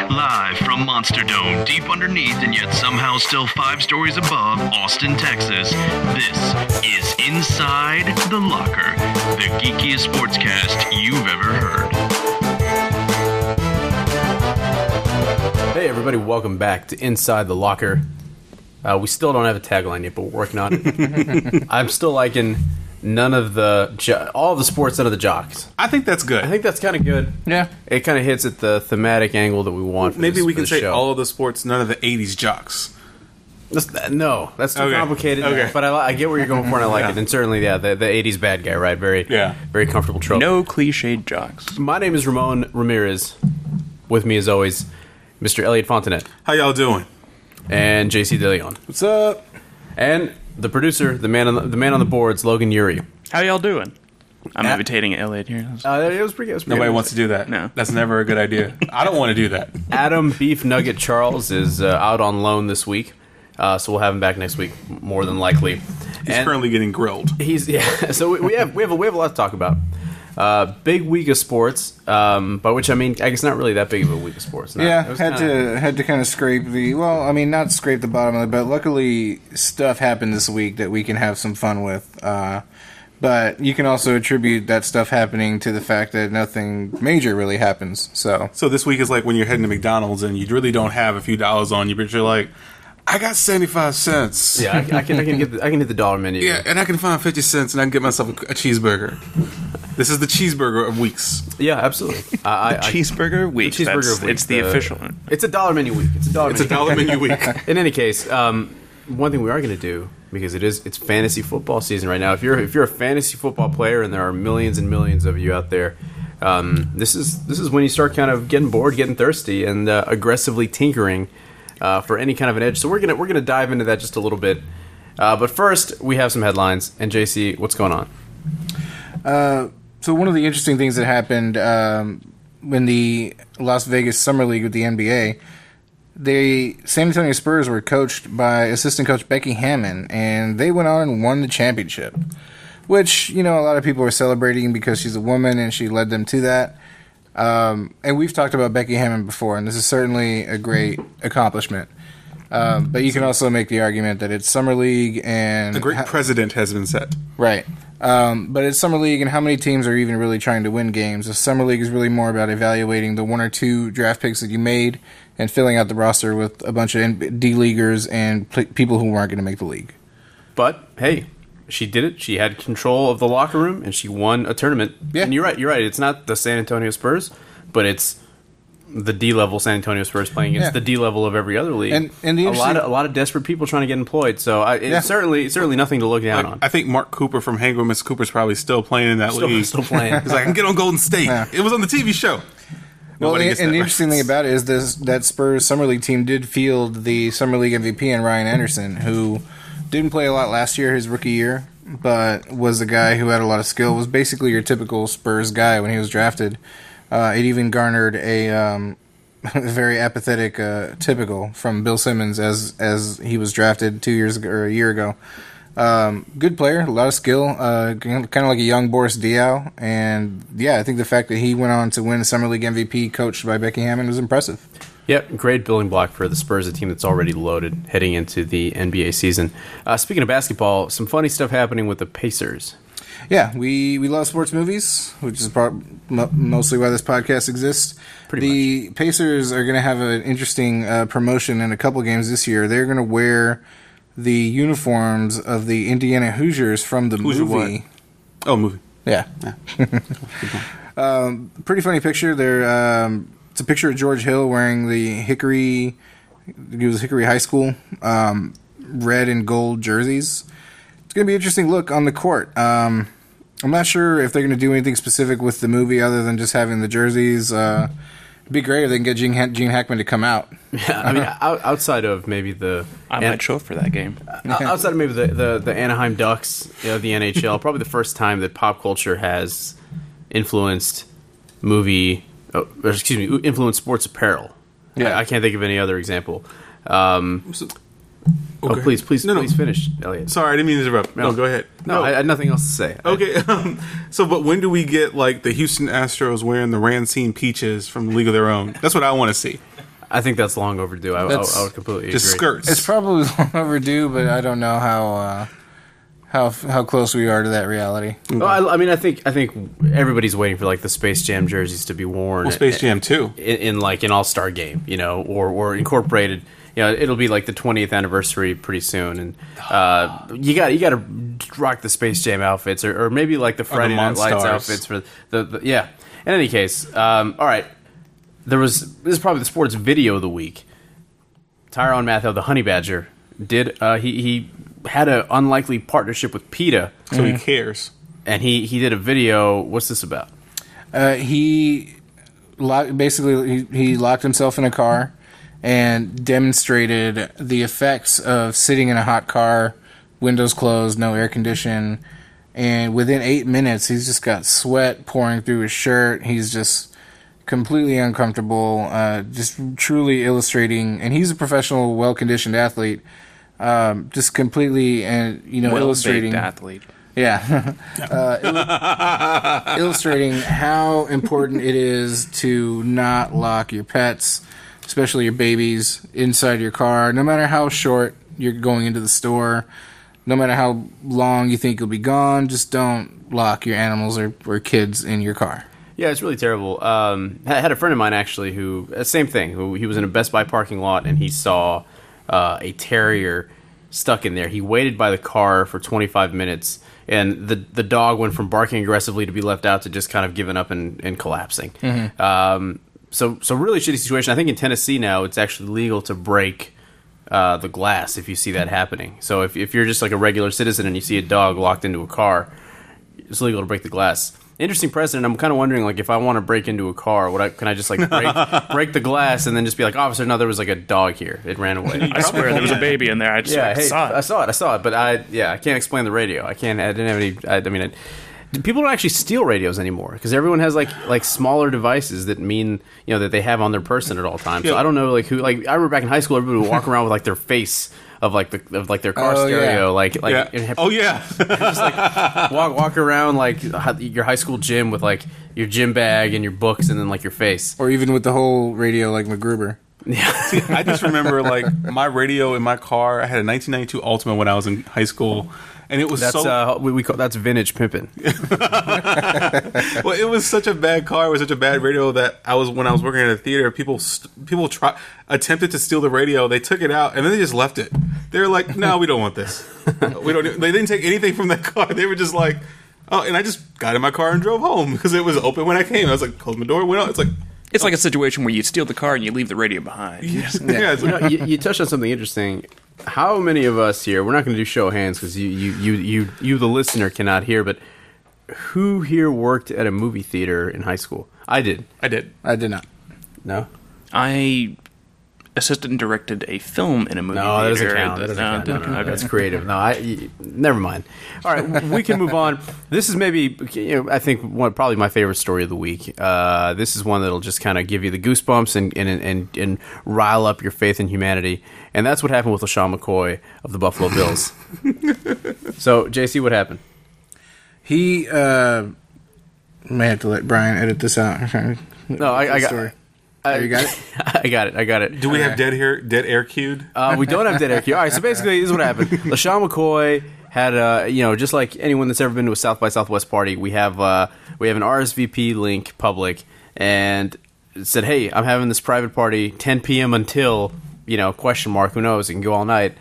Live from Monster Dome, deep underneath and yet somehow still 5 stories above Austin, Texas, this is Inside the Locker, the geekiest sportscast you've ever heard. Hey everybody, welcome back to Inside the Locker. We still don't have a tagline yet, but we're working on it. I'm still liking all of the sports, none of the jocks. I think that's good. I think that's kind of good. Yeah. It kind of hits at the thematic angle that we want for Maybe this, we for can this say show. all of the sports, none of the 80s jocks. No, that's too Okay. complicated. Okay. But I get where you're going for, and I like Yeah. it. And certainly, the 80s bad guy, right? Very comfortable trope. No cliched jocks. My name is Ramon Ramirez. With me, as always, Mr. Elliot Fontanet How y'all doing? and JC DeLeon. What's up? And the producer, the man on the boards, Logan Uri. How y'all doing? I'm At- imitating Elliot here. It was pretty good. Nobody wants to do that. No. That's never a good idea. I don't want to do that. Adam Beef Nugget Charles is out on loan this week, so we'll have him back next week, more than likely. He's currently getting grilled. So we have a lot to talk about. Big week of sports, by which I mean, I guess not really that big of a week of sports. Had to kind of scrape not scrape the bottom of it, but luckily stuff happened this week that we can have some fun with. But you can also attribute that stuff happening to the fact that nothing major really happens. So this week is like when you're heading to McDonald's and you really don't have a few dollars on you, but you're like, I got 75 cents. Yeah, I can hit the dollar menu. Yeah, and I can find 50 cents and I can get myself a cheeseburger. This is the cheeseburger of weeks. Yeah, absolutely. Cheeseburger week. The cheeseburger of week. It's the official one. It's a dollar menu week. It's a dollar menu week. In any case, one thing we are going to do, because it's fantasy football season right now. If you're a fantasy football player, and there are millions and millions of you out there, this is when you start kind of getting bored, getting thirsty, and aggressively tinkering for any kind of an edge. So we're gonna dive into that just a little bit. But first, we have some headlines. And JC, what's going on? So one of the interesting things that happened when the Las Vegas Summer League with the NBA, the San Antonio Spurs were coached by assistant coach Becky Hammon, and they went on and won the championship, which, a lot of people are celebrating because she's a woman and she led them to that. And we've talked about Becky Hammon before, and this is certainly a great accomplishment. But you can also make the argument that it's Summer League and... A great precedent has been set. Right. But it's Summer League, and how many teams are even really trying to win games? The Summer League is really more about evaluating the 1 or 2 draft picks that you made and filling out the roster with a bunch of D-leaguers and people who weren't going to make the league. But, hey, she did it. She had control of the locker room, and she won a tournament. Yeah. And you're right. It's not the San Antonio Spurs, but it's the D-level San Antonio Spurs playing against the D-level of every other league. And the a lot of desperate people trying to get employed. So it's certainly nothing to look down on. I think Mark Cooper from Hangar Miss Cooper's probably still playing in that league. Still playing. He's like, I can get on Golden State. Yeah. It was on the TV show. Well, Nobody and gets the that interesting thing reference. about it is that Spurs Summer League team did field the Summer League MVP in Ryan Anderson, who didn't play a lot last year, his rookie year, but was a guy who had a lot of skill, was basically your typical Spurs guy when he was drafted. It even garnered a very apathetic typical from Bill Simmons as he was drafted 2 years ago, or a year ago. Good player, a lot of skill, kind of like a young Boris Diaw, and I think the fact that he went on to win the Summer League MVP coached by Becky Hammon was impressive. Yep, great building block for the Spurs, a team that's already loaded heading into the NBA season. Speaking of basketball, some funny stuff happening with the Pacers. Yeah, we love sports movies, which is mostly why this podcast exists. The Pacers are going to have an interesting promotion in a couple games this year. They're going to wear the uniforms of the Indiana Hoosiers from the Hoosier movie. what? Oh, movie. Yeah. Pretty funny picture. It's a picture of George Hill wearing the Hickory High School red and gold jerseys. It's going to be an interesting look on the court. I'm not sure if they're going to do anything specific with the movie other than just having the jerseys. It'd be great if they can get Gene Hackman to come out. Yeah, I mean, outside of maybe I might show up for that game. Outside of maybe the Anaheim Ducks of the NHL, probably the first time that pop culture has influenced influenced sports apparel. Yeah. I can't think of any other example. Okay. Please No. finish, Elliot. Sorry, I didn't mean to interrupt. No, go ahead. No, I had nothing else to say. Okay, but when do we get like the Houston Astros wearing the Rancine Peaches from the League of Their Own? That's what I want to see. I think that's long overdue. I would completely Just agree. skirts. It's probably long overdue, but I don't know how close we are to that reality. Well, I mean, I think everybody's waiting for like the Space Jam jerseys to be worn. Well, Space Jam 2. in like an All-Star game, or incorporated. It'll be like the 20th anniversary pretty soon, and you got to rock the Space Jam outfits, or maybe like the Friday Night Lights outfits for the yeah. In any case, all right. This is probably the sports video of the week. Tyrann Mathieu, the Honey Badger, did he had an unlikely partnership with PETA, So he cares. and he did a video. What's this about? He locked himself in a car and demonstrated the effects of sitting in a hot car, windows closed, no air condition, and within 8 minutes he's just got sweat pouring through his shirt. He's just completely uncomfortable, just truly illustrating, and he's a professional, well-conditioned athlete, just completely illustrating athlete. Yeah. Illustrating how important it is to not lock your pets, especially your babies, inside your car, no matter how short you're going into the store, no matter how long you think you'll be gone, just don't lock your animals or kids in your car. Yeah, it's really terrible. I had a friend of mine actually who, same thing, he was in a Best Buy parking lot and he saw a terrier stuck in there. He waited by the car for 25 minutes, and the dog went from barking aggressively to be left out to just kind of giving up and collapsing. Mm-hmm. So really shitty situation. I think in Tennessee now it's actually legal to break the glass if you see that happening. So if you're just like a regular citizen and you see a dog locked into a car, it's legal to break the glass. Interesting precedent. I'm kind of wondering, like, if I want to break into a car, can I just like break the glass and then just be like, officer, no, there was like a dog here. It ran away. I swear there was a baby in there. I saw it. I saw it, but I can't explain the radio. I didn't have any. People don't actually steal radios anymore because everyone has like smaller devices that mean that they have on their person at all times. So I don't know who. I remember back in high school, everybody would walk around with like their face of their car stereo, Yeah. Oh yeah. just like walk around like your high school gym with like your gym bag and your books and then like your face, or even with the whole radio like MacGruber. See, I just remember like my radio in my car. I had a 1992 Ultima when I was in high school, and it was we call that's vintage pimping. Well, it was such a bad car. It was such a bad radio that when I was working at a theater, people attempted to steal the radio. They took it out and then they just left it. They were like, "No, we don't want this. We don't." They didn't take anything from that car. They were just like, "Oh," and I just got in my car and drove home because it was open when I came. I was like, closed my door, went out. It's like. It's like a situation where you steal the car and you leave the radio behind. Yeah, it's like, you touched on something interesting. How many of us here? We're not going to do show of hands because you the listener cannot hear. But who here worked at a movie theater in high school? I did. I did. I did not. No. I assisted and directed a film in a movie No, that theater. doesn't count. No, that's creative. No, never mind. All right, we can move on. This is maybe, I think, probably my favorite story of the week. This is one that'll just kind of give you the goosebumps and rile up your faith in humanity. And that's what happened with LaShawn McCoy of the Buffalo Bills. So, JC, what happened? He may have to let Brian edit this out. No, I got story. You got it? I got it. do we have dead air cued? We don't have dead air cue. All right, so basically, this is what happened. LaShawn McCoy had, just like anyone that's ever been to a South by Southwest party, we have an RSVP link public, and it said, "Hey, I'm having this private party, 10 p.m. until question mark, who knows? It can go all night."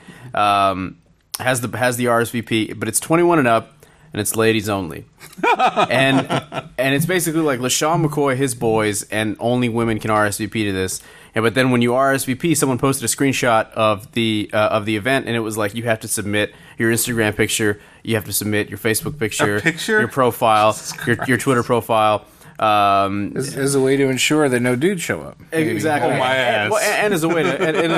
Has the RSVP, but it's 21 and up. And it's ladies only, and it's basically like LaShawn McCoy, his boys, and only women can RSVP to this. But then when you RSVP, someone posted a screenshot of the event, and it was like you have to submit your Instagram picture, you have to submit your Facebook picture, your profile, your Twitter profile. As a way to ensure that no dudes show up. Exactly. Oh, my ass. And as a way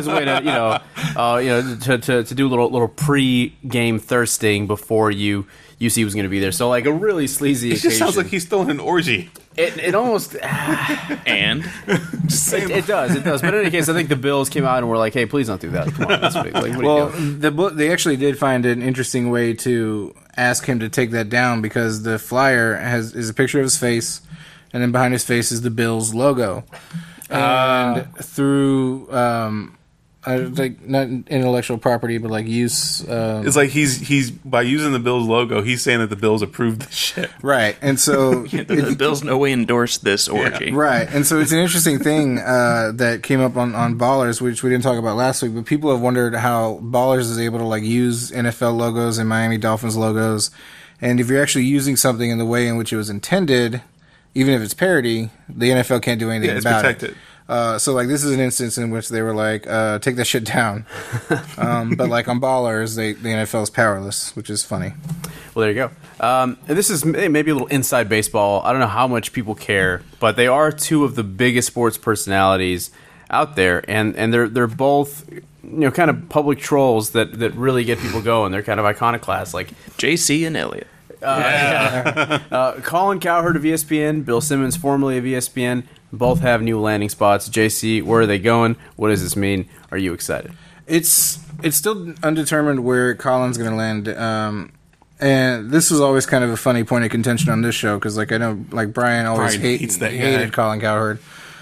to to do a little pre-game thirsting before you see who's going to be there. So like a really sleazy occasion. It just sounds like he's throwing an orgy. It almost And it does. But in any case, I think the Bills came out and were like, "Hey, please don't do that. Come on, that's big. Like, what are you doing?" They actually did find an interesting way to ask him to take that down because the flyer is a picture of his face, and then behind his face is the Bills logo. and through like not intellectual property, but like use. It's like he's by using the Bills logo, he's saying that the Bills approved the shit. Right, and so The Bills no way endorsed this orgy. right, and so it's an interesting thing that came up on Ballers, which we didn't talk about last week. But people have wondered how Ballers is able to like use NFL logos and Miami Dolphins logos, and if you're actually using something in the way in which it was intended, even if it's parody, the NFL can't do anything Yeah, it's about protected. it. So like this is an instance in which they were like, take that shit down. But like on Ballers, the NFL is powerless, which is funny. Well, there you go. And this is maybe a little inside baseball. I don't know how much people care, but they are two of the biggest sports personalities out there, and they're both kind of public trolls that really get people going. They're kind of iconoclasts, like JC and Elliott. Colin Cowherd of ESPN, Bill Simmons, formerly of ESPN, both have new landing spots. JC, where are they going? What does this mean? Are you excited? It's still undetermined where Colin's going to land. And this was always kind of a funny point of contention on this show because, like, I know, like Brian always hates that guy. hated Colin Cowherd.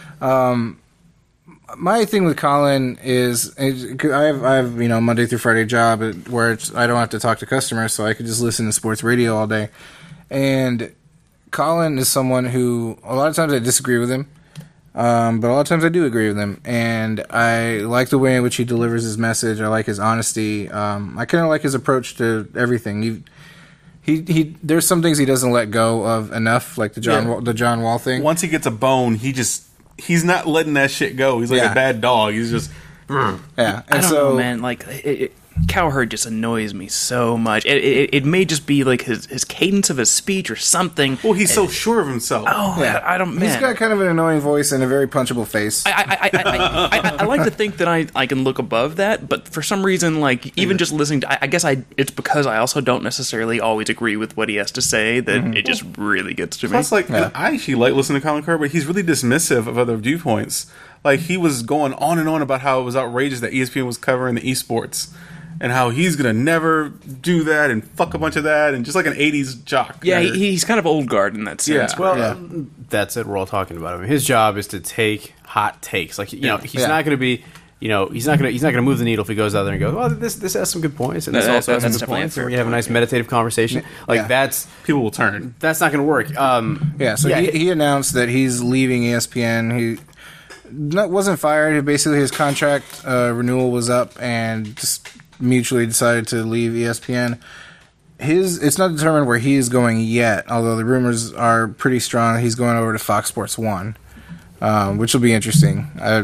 My thing with Colin is I have Monday through Friday job where I don't have to talk to customers, so I could just listen to sports radio all day. And Colin is someone who a lot of times I disagree with him, but a lot of times I do agree with him. And I like the way in which he delivers his message. I like his honesty. I kind of like his approach to everything. He there's some things he doesn't let go of enough, like the John Wall thing. Once he gets a bone, he's not letting that shit go. He's like a bad dog. He's just yeah. And I don't know, man. Like Cowherd just annoys me so much. It may just be like his cadence of his speech or something. well, he's so sure of himself. Oh, yeah. I don't. Man. He's got kind of an annoying voice and a very punchable face. I like to think that I can look above that, but for some reason, like even just listening to, I guess it's because I also don't necessarily always agree with what he has to say that it just really gets to me. Plus, like I actually like listening to Colin Cowherd, but he's really dismissive of other viewpoints. Like he was going on and on about how it was outrageous that ESPN was covering the esports. And how he's gonna never do that and fuck a bunch of that and just like an '80s jock. Yeah, he's kind of old guard in that sense. Yeah. Well, that's it. We're all talking about him. His job is to take hot takes. Like he's not going to be. He's not going to move the needle if he goes out there and goes, "Well, this has some good points, and this also has some good points." And we have a nice meditative conversation. Like that's people will turn. That's not going to work. He announced that he's leaving ESPN. He wasn't fired. Basically, his contract renewal was up, and just mutually decided to leave ESPN. It's not determined where he is going yet, although the rumors are pretty strong. He's going over to Fox Sports 1, which will be interesting. I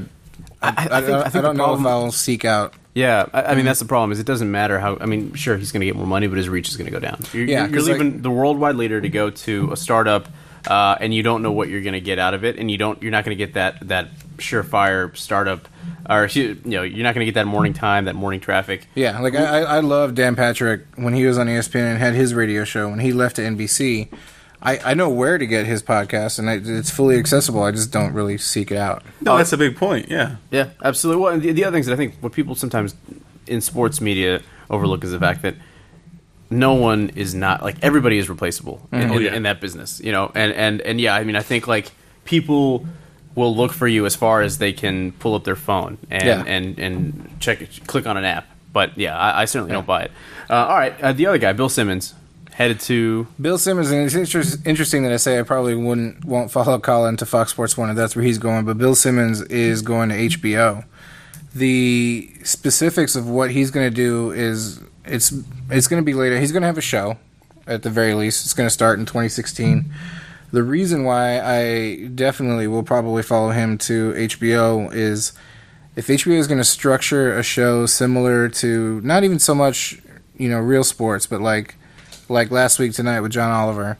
don't know if I'll seek out. Yeah, I mean, that's the problem, is it doesn't matter how... I mean, sure, he's going to get more money, but his reach is going to go down. You're leaving the worldwide leader to go to a startup, and you don't know what you're going to get out of it, and you're not going to get that surefire startup, or you're not going to get that morning time, that morning traffic. Yeah, like I love Dan Patrick when he was on ESPN and had his radio show. When he left to NBC, I know where to get his podcast, and it's fully accessible. I just don't really seek it out. No, that's a big point. Yeah, absolutely. Well, and the other things that I think what people sometimes in sports media overlook is the fact that no one is not, like, everybody is replaceable in that business, and yeah, I mean, I think like people will look for you as far as they can pull up their phone and click on an app. But yeah, I certainly don't buy it. All right, the other guy, Bill Simmons, headed to Bill Simmons, and it's interesting that I say I probably won't follow Colin to Fox Sports 1 if that's where he's going, but Bill Simmons is going to HBO. The specifics of what he's going to do is it's going to be later. He's going to have a show at the very least. It's going to start in 2016. The reason why I definitely will probably follow him to HBO is if HBO is going to structure a show similar to, not even so much, real sports, but like Last Week Tonight with John Oliver.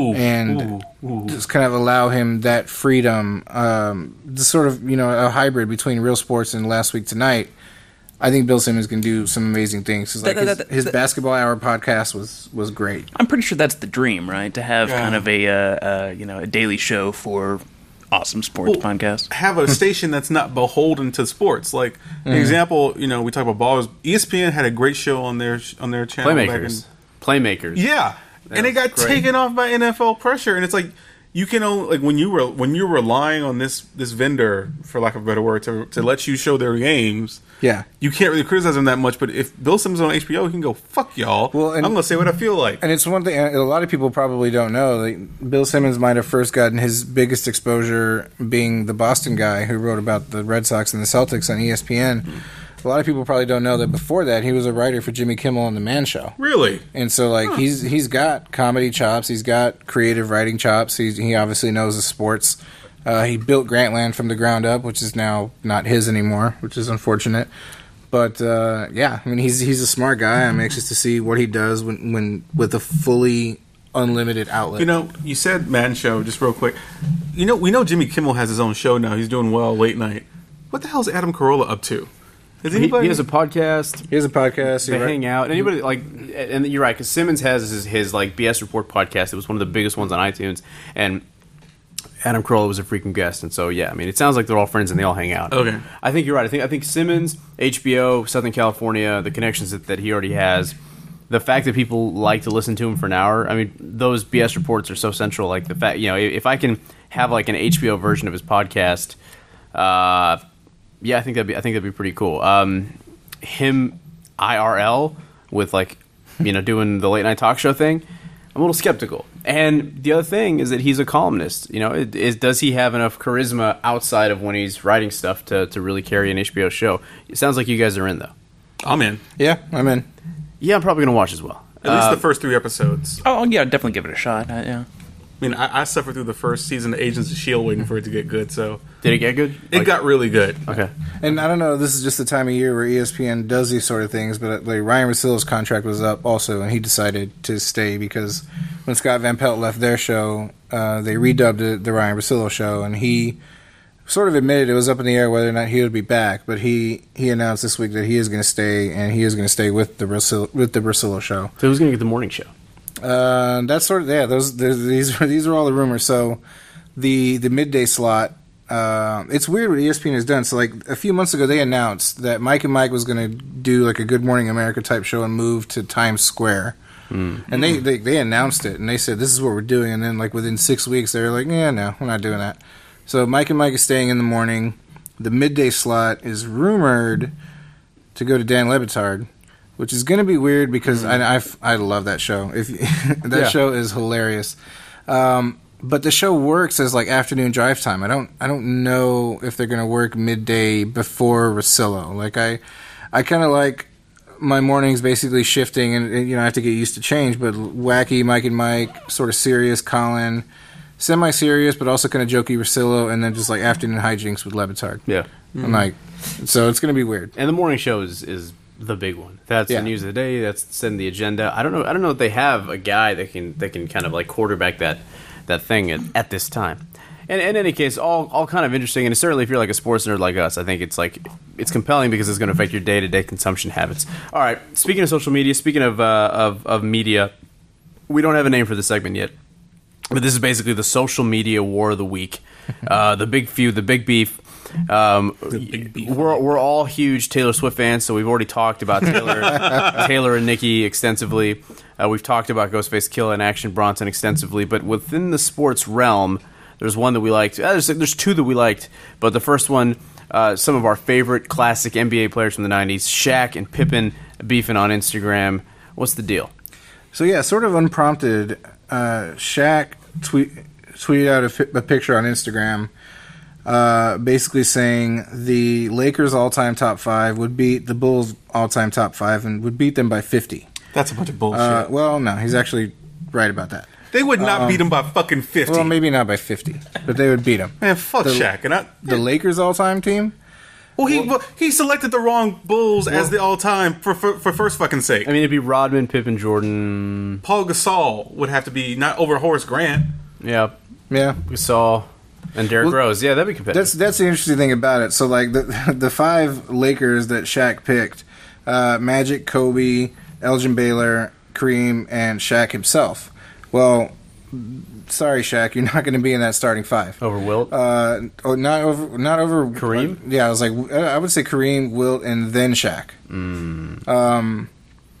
Just kind of allow him that freedom, sort of, a hybrid between real sports and Last Week Tonight. I think Bill Simmons can do some amazing things. His Basketball Hour podcast was great. I'm pretty sure that's the dream, right? To have kind of a daily show for awesome sports podcast. Have a station that's not beholden to sports. Like an example, we talk about ballers. ESPN had a great show on their channel. Playmakers. Yeah, and it got taken off by NFL pressure. And it's like you can only like when you're relying on this vendor, for lack of a better word, to let you show their games. Yeah. You can't really criticize them that much, but if Bill Simmons is on HBO, he can go, fuck y'all. Well, I'm going to say what I feel like. And it's one thing a lot of people probably don't know. Like, Bill Simmons might have first gotten his biggest exposure being the Boston guy who wrote about the Red Sox and the Celtics on ESPN. A lot of people probably don't know that before that he was a writer for Jimmy Kimmel on The Man Show. Really? And so, like, he's got comedy chops. He's got creative writing chops. He obviously knows the sports. He built Grantland from the ground up, which is now not his anymore, which is unfortunate. But yeah, I mean, he's a smart guy. I'm anxious to see what he does when with a fully unlimited outlet. You know, you said Man Show, just real quick. You know, we know Jimmy Kimmel has his own show now. He's doing well late night. What the hell is Adam Carolla up to? Is anybody? He has a podcast. He has a podcast. They hang out. Anybody like, and you're right, because Simmons has his like BS Report podcast. It was one of the biggest ones on iTunes, and Adam Carolla was a freaking guest. And so yeah, I mean, it sounds like they're all friends and they all hang out. Okay, I think you're right. I think Simmons, HBO, Southern California, the connections that he already has, the fact that people like to listen to him for an hour. I mean, those BS Reports are so central. Like the fact, you know, if I can have like an HBO version of his podcast. Yeah, I think that'd be pretty cool. Him IRL with like, you know, doing the late night talk show thing. I'm a little skeptical. And the other thing is that he's a columnist. You know, does he have enough charisma outside of when he's writing stuff to really carry an HBO show? It sounds like you guys are in though. I'm in. Yeah, I'm in. Yeah, I'm probably gonna watch as well. At least the first 3 episodes. Oh yeah, definitely give it a shot. Yeah. I mean, I suffered through the first season of Agents of S.H.I.E.L.D. waiting for it to get good, so... Did it get good? It got really good. Okay. And I don't know, this is just the time of year where ESPN does these sort of things, but like Ryan Russillo's contract was up also, and he decided to stay because when Scott Van Pelt left their show, they redubbed it the Ryan Russillo show, and he sort of admitted it was up in the air whether or not he would be back, but he announced this week that he is going to stay, and he is going to stay with the Russillo show. So who's going to get the morning show? That's sort of these are all the rumors. So the midday slot. It's weird what ESPN has done. So like a few months ago, they announced that Mike and Mike was going to do like a Good Morning America type show and move to Times Square. And they announced it and they said this is what we're doing. And then like within 6 weeks, they were like, yeah, no, we're not doing that. So Mike and Mike is staying in the morning. The midday slot is rumored to go to Dan Le Batard. Which is going to be weird because I love that show. Show is hilarious, but the show works as like afternoon drive time. I don't know if they're going to work midday before Russillo. Like I kind of like my mornings basically shifting, and you know I have to get used to change. But wacky Mike and Mike, sort of serious Colin, semi-serious but also kind of jokey Russillo, and then just like afternoon hijinks with Le Batard. Yeah, I'm like, so it's going to be weird. And the morning show is the big one. That's the news of the day. That's setting the agenda. I don't know if they have a guy that can kind of like quarterback that thing at this time. And in any case, all kind of interesting. And certainly, if you're like a sports nerd like us, I think it's compelling because it's going to affect your day-to-day consumption habits. All right. Speaking of social media, speaking of media, we don't have a name for this segment yet, but this is basically the social media war of the week. The big feud, the big beef. We're all huge Taylor Swift fans, so we've already talked about Taylor and Nicki extensively. We've talked about Ghostface Killah and Action Bronson extensively, but within the sports realm, there's one that we liked. There's 2 that we liked, but the first one, some of our favorite classic NBA players from the 90s, Shaq and Pippen beefing on Instagram. What's the deal? So yeah, sort of unprompted, Shaq tweeted out a picture on Instagram basically saying the Lakers' all-time top 5 would beat the Bulls' all-time top 5 and would beat them by 50. That's a bunch of bullshit. Well, no, he's actually right about that. They would not beat him by fucking 50. Well, maybe not by 50, but they would beat him. Man, fuck Shaq. The Lakers' all-time team? Well, he selected the wrong Bulls as the all-time for first fucking sake. I mean, it'd be Rodman, Pippen, Jordan. Paul Gasol would have to be not over Horace Grant. Yeah. Yeah. Gasol. And Derrick Rose. Yeah, that'd be competitive. That's the interesting thing about it. So, like, the 5 Lakers that Shaq picked, Magic, Kobe, Elgin Baylor, Kareem, and Shaq himself. Well, sorry, Shaq, you're not going to be in that starting 5. Over Wilt? Not over Kareem? Yeah, I would say Kareem, Wilt, and then Shaq. And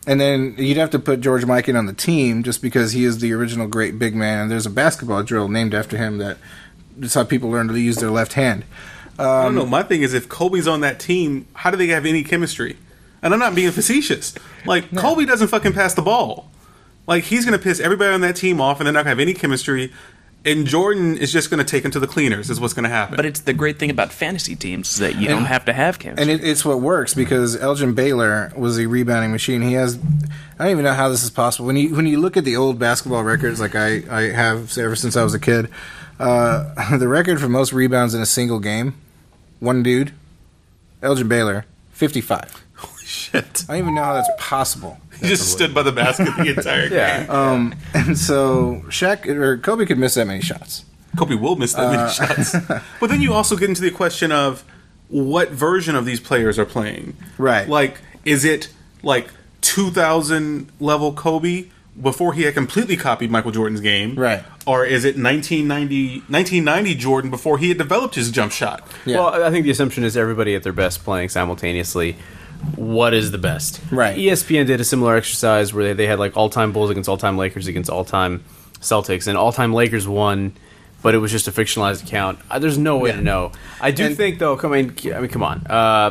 And then you'd have to put George Mikan on the team just because he is the original great big man. And there's a basketball drill named after him that's how people learn to use their left hand. I don't know. My thing is, if Kobe's on that team, how do they have any chemistry? And I'm not being facetious. Like, Kobe doesn't fucking pass the ball. Like, he's going to piss everybody on that team off, and they're not going to have any chemistry. And Jordan is just going to take him to the cleaners, is what's going to happen. But it's the great thing about fantasy teams is that you don't have to have chemistry. And it's what works, because Elgin Baylor was a rebounding machine. He has... I don't even know how this is possible. When you look at the old basketball records, like I have ever since I was a kid, the record for most rebounds in a single game, one dude, Elgin Baylor, 55. Holy shit. I don't even know how that's possible. He just stood by the basket the entire game. And so Kobe could miss that many shots. Kobe will miss that many shots. But then you also get into the question of what version of these players are playing. Right. Like, is it like 2000 level Kobe before he had completely copied Michael Jordan's game? Right. Or is it 1990 Jordan before he had developed his jump shot? Yeah. Well, I think the assumption is everybody at their best playing simultaneously. What is the best? Right. ESPN did a similar exercise where they had like all-time Bulls against all-time Lakers against all-time Celtics, and all-time Lakers won, but it was just a fictionalized account. There's no way to know. I do think, though, come on.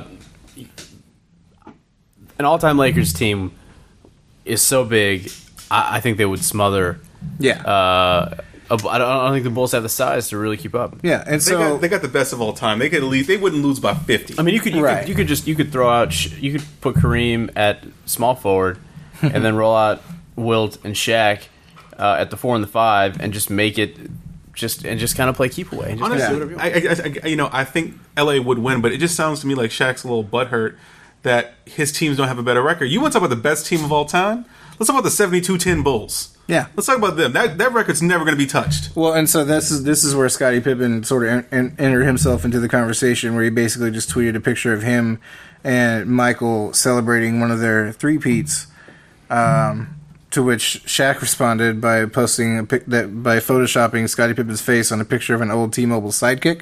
An all-time Lakers team is so big, I think they would smother. Yeah. I don't think the Bulls have the size to really keep up. Yeah, and so They got the best of all time. They could at least, they wouldn't lose by 50. I mean, you could throw out, you could put Kareem at small forward, and then roll out Wilt and Shaq at the 4 and the 5, and just make it just kind of play keep away. And just Honestly, do whatever you want. I think LA would win, but it just sounds to me like Shaq's a little butthurt that his teams don't have a better record. You want to talk about the best team of all time? Let's talk about the 72-10 Bulls. Yeah. Let's talk about them. That record's never going to be touched. Well, and so this is where Scottie Pippen sort of entered himself into the conversation, where he basically just tweeted a picture of him and Michael celebrating one of their three-peats, to which Shaq responded by posting by photoshopping Scottie Pippen's face on a picture of an old T-Mobile Sidekick,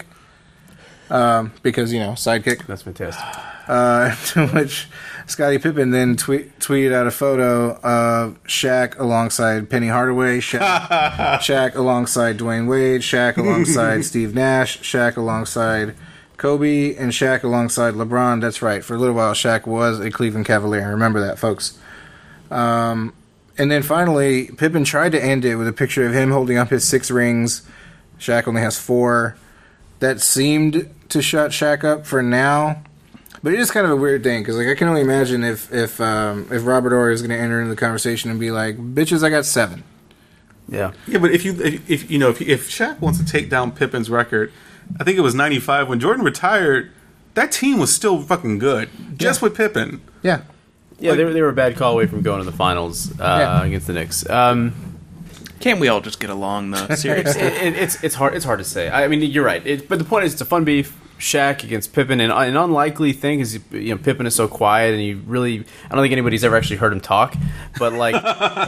because Sidekick. That's fantastic. To which Scottie Pippen then tweeted out a photo of Shaq alongside Penny Hardaway, Shaq alongside Dwayne Wade, Shaq alongside Steve Nash, Shaq alongside Kobe, and Shaq alongside LeBron. That's right. For a little while, Shaq was a Cleveland Cavalier. Remember that, folks. And then finally, Pippen tried to end it with a picture of him holding up his 6 rings. Shaq only has 4. That seemed to shut Shaq up for now. But it is kind of a weird thing, because I can only imagine if Robert Horry is going to enter into the conversation and be like, "Bitches, I got 7." Yeah. Yeah, but if Shaq wants to take down Pippen's record, I think it was 95 when Jordan retired. That team was still fucking good, just with Pippen. Yeah. Yeah, they were a bad call away from going to the finals against the Knicks. Can't we all just get along, though? Seriously. It's hard to say. I mean, you're right. But the point is, it's a fun beef. Shaq against Pippen, and an unlikely thing is, Pippen is so quiet, and I don't think anybody's ever actually heard him talk. But like,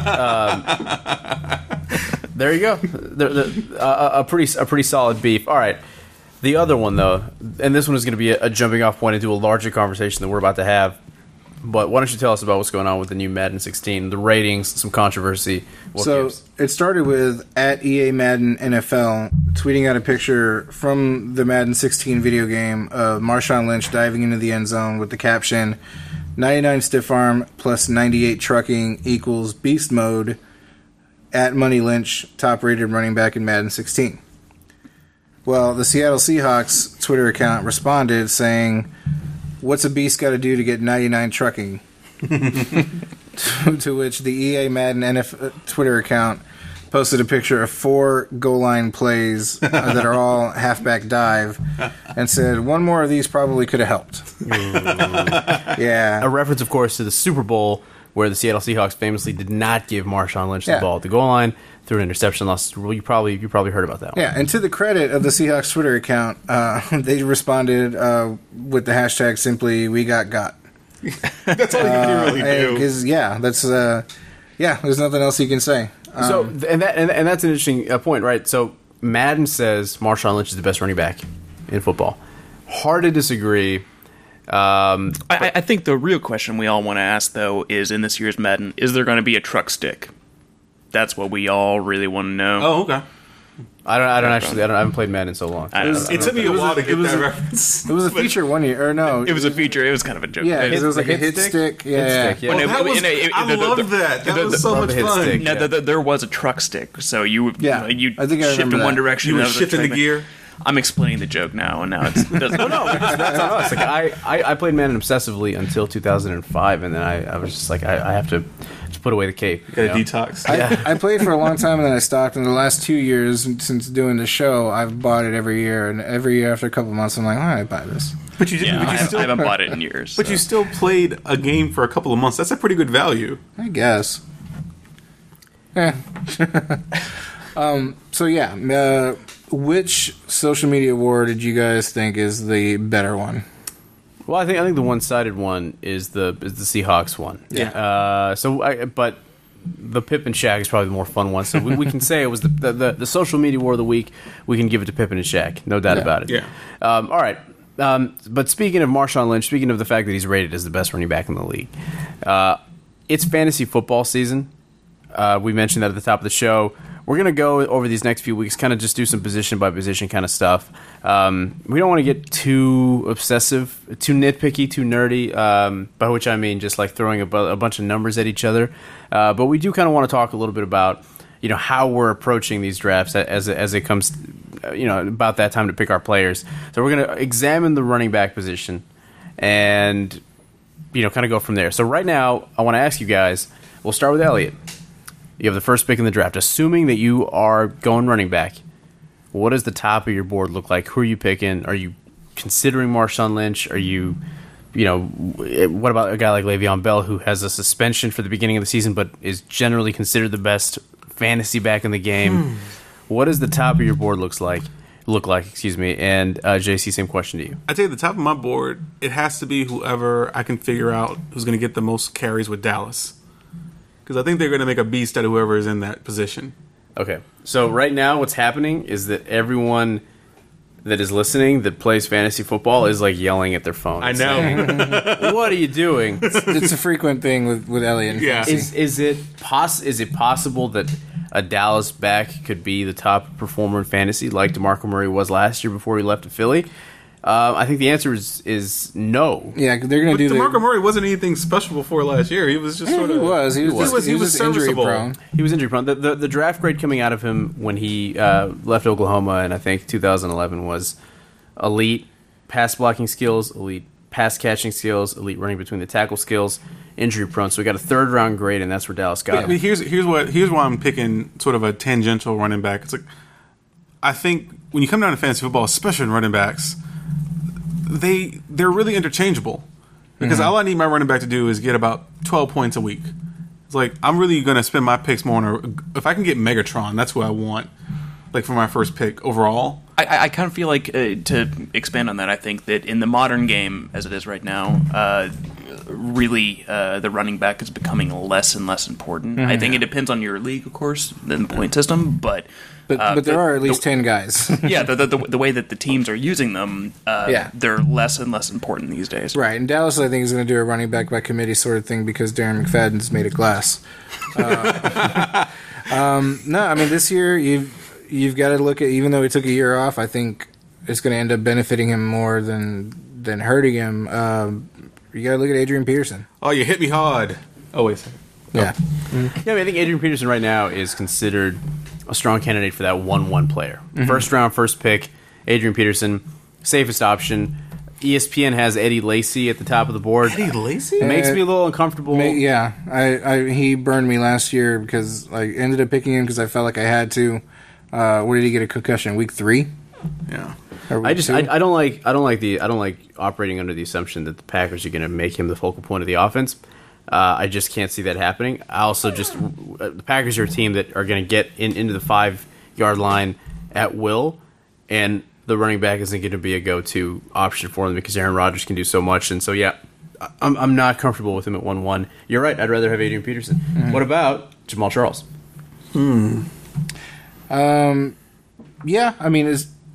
there you go, a pretty solid beef. All right, the other one though, and this one is going to be a jumping off point into a larger conversation that we're about to have. But why don't you tell us about what's going on with the new Madden 16, the ratings, some controversy? It started with at EA Madden NFL tweeting out a picture from the Madden 16 video game of Marshawn Lynch diving into the end zone with the caption, 99 stiff arm plus 98 trucking equals beast mode, at Money Lynch, top rated running back in Madden 16. Well, the Seattle Seahawks Twitter account responded saying, "What's a beast got to do to get 99 trucking?" to which the EA Madden Twitter account posted a picture of 4 goal line plays that are all halfback dive and said, "One more of these probably could have helped." Yeah. A reference, of course, to the Super Bowl where the Seattle Seahawks famously did not give Marshawn Lynch the ball at the goal line through an interception loss. You probably heard about that one. Yeah, and to the credit of the Seahawks Twitter account, they responded with the hashtag simply "We got." That's all you can really do. Because there's nothing else you can say. And that's an interesting point, right? So Madden says Marshawn Lynch is the best running back in football. Hard to disagree. I think the real question we all want to ask, though, is in this year's Madden, is there going to be a truck stick? That's what we all really want to know. Oh, okay. I haven't played Madden in so long. It took me a while to get that reference. It was a feature one year, or no? It was a feature. It was kind of a joke. Yeah, because it was like a hit stick. Yeah. Hit stick, yeah. I loved that. That was so much hit fun. stick. No, there was a truck stick, so you Yeah, you I think I shift in remember one that. direction. You were and that was shifting the truck. gear. I'm explaining the joke now, and now it doesn't. That's on us. Like I played Madden obsessively until 2005, and then I was just like, I have to just put away the cape. Got you a know? detox. I played for a long time and then I stopped. In the last 2 years since doing the show, I've bought it every year. And every year after a couple months, I'm like, all right, buy this. But you Yeah, didn't. I haven't bought it in years. But so. you still played a game for a couple of months. That's a pretty good value. I guess. Eh. So yeah, which social media war did you guys think is the better one? Well, I think the one-sided one is the Seahawks one. Yeah. But the Pip and Shaq is probably the more fun one. So we can say it was the social media war of the week. We can give it to Pippen and Shaq, no doubt about it. Yeah. All right. But speaking of Marshawn Lynch, speaking of the fact that he's rated as the best running back in the league, it's fantasy football season. We mentioned that at the top of the show. We're going to go over these next few weeks, kind of just do some position-by-position kind of stuff. We don't want to get too obsessive, too nitpicky, too nerdy, by which I mean just like throwing a bunch of numbers at each other. But we do kind of want to talk a little bit about how we're approaching these drafts as it comes, about that time to pick our players. So we're going to examine the running back position and, kind of go from there. So right now, I want to ask you guys, we'll start with Elliot. You have the first pick in the draft. Assuming that you are going running back, what does the top of your board look like? Who are you picking? Are you considering Marshawn Lynch? Are you, what about a guy like Le'Veon Bell who has a suspension for the beginning of the season but is generally considered the best fantasy back in the game? What does the top of your board look like? And JC, same question to you. I tell you, the top of my board, it has to be whoever I can figure out who's going to get the most carries with Dallas. Because I think they're going to make a beast out of whoever is in that position. Okay, so right now what's happening is that everyone that is listening that plays fantasy football is like yelling at their phone. I know. What are you doing? It's a frequent thing with Elliot. And Yeah. fantasy. Is it possible that a Dallas back could be the top performer in fantasy like DeMarco Murray was last year before he left to Philly? I think the answer is no. Yeah, they're going to do DeMarco Murray wasn't anything special before last year. He was just sort of... He was He was injury serviceable. prone. He was injury prone. The draft grade coming out of him when he left Oklahoma in I think 2011 was elite pass blocking skills, elite pass catching skills, elite running between the tackle skills, injury prone. So we got a third round grade, and that's where Dallas got I mean, him. here's why I'm picking sort of a tangential running back. It's like, I think when you come down to fantasy football, especially in running backs, they're really interchangeable because all I need my running back to do is get about 12 points a week. It's like I'm really going to spend my picks more on if I can get Megatron, that's who I want. Like for my first pick overall. I kind of feel like, to expand on that, I think that in the modern game, as it is right now, really the running back is becoming less and less important. I think it depends on your league, of course, than the point system, but there are at least 10 guys. yeah, the way that the teams are using them, Yeah. they're less and less important these days. Right, and Dallas, I think, is going to do a running back by committee sort of thing because Darren McFadden's made of glass. No, I mean, this year you've got to look at, even though he took a year off, I think it's going to end up benefiting him more than hurting him. You got to look at Adrian Peterson. Oh, you hit me hard. Oh, wait a second. Yeah. Yeah, I mean, I think Adrian Peterson right now is considered a strong candidate for that 1-1 player. First round, first pick, Adrian Peterson, safest option. ESPN has Eddie Lacy at the top of the board. Eddie Lacy? Makes me a little uncomfortable. Yeah, he burned me last year because I ended up picking him because I felt like I had to. Where did he get a concussion? Week 3? Yeah. Or I week just 2? I don't like operating under the assumption that the Packers are going to make him the focal point of the offense. I just can't see that happening. I also the Packers are a team that are going to get into the 5-yard line at will, and the running back isn't going to be a go-to option for them because Aaron Rodgers can do so much. And so, yeah, I'm not comfortable with him at 1-1. You're right. I'd rather have Adrian Peterson. What about Jamal Charles? Yeah, I mean,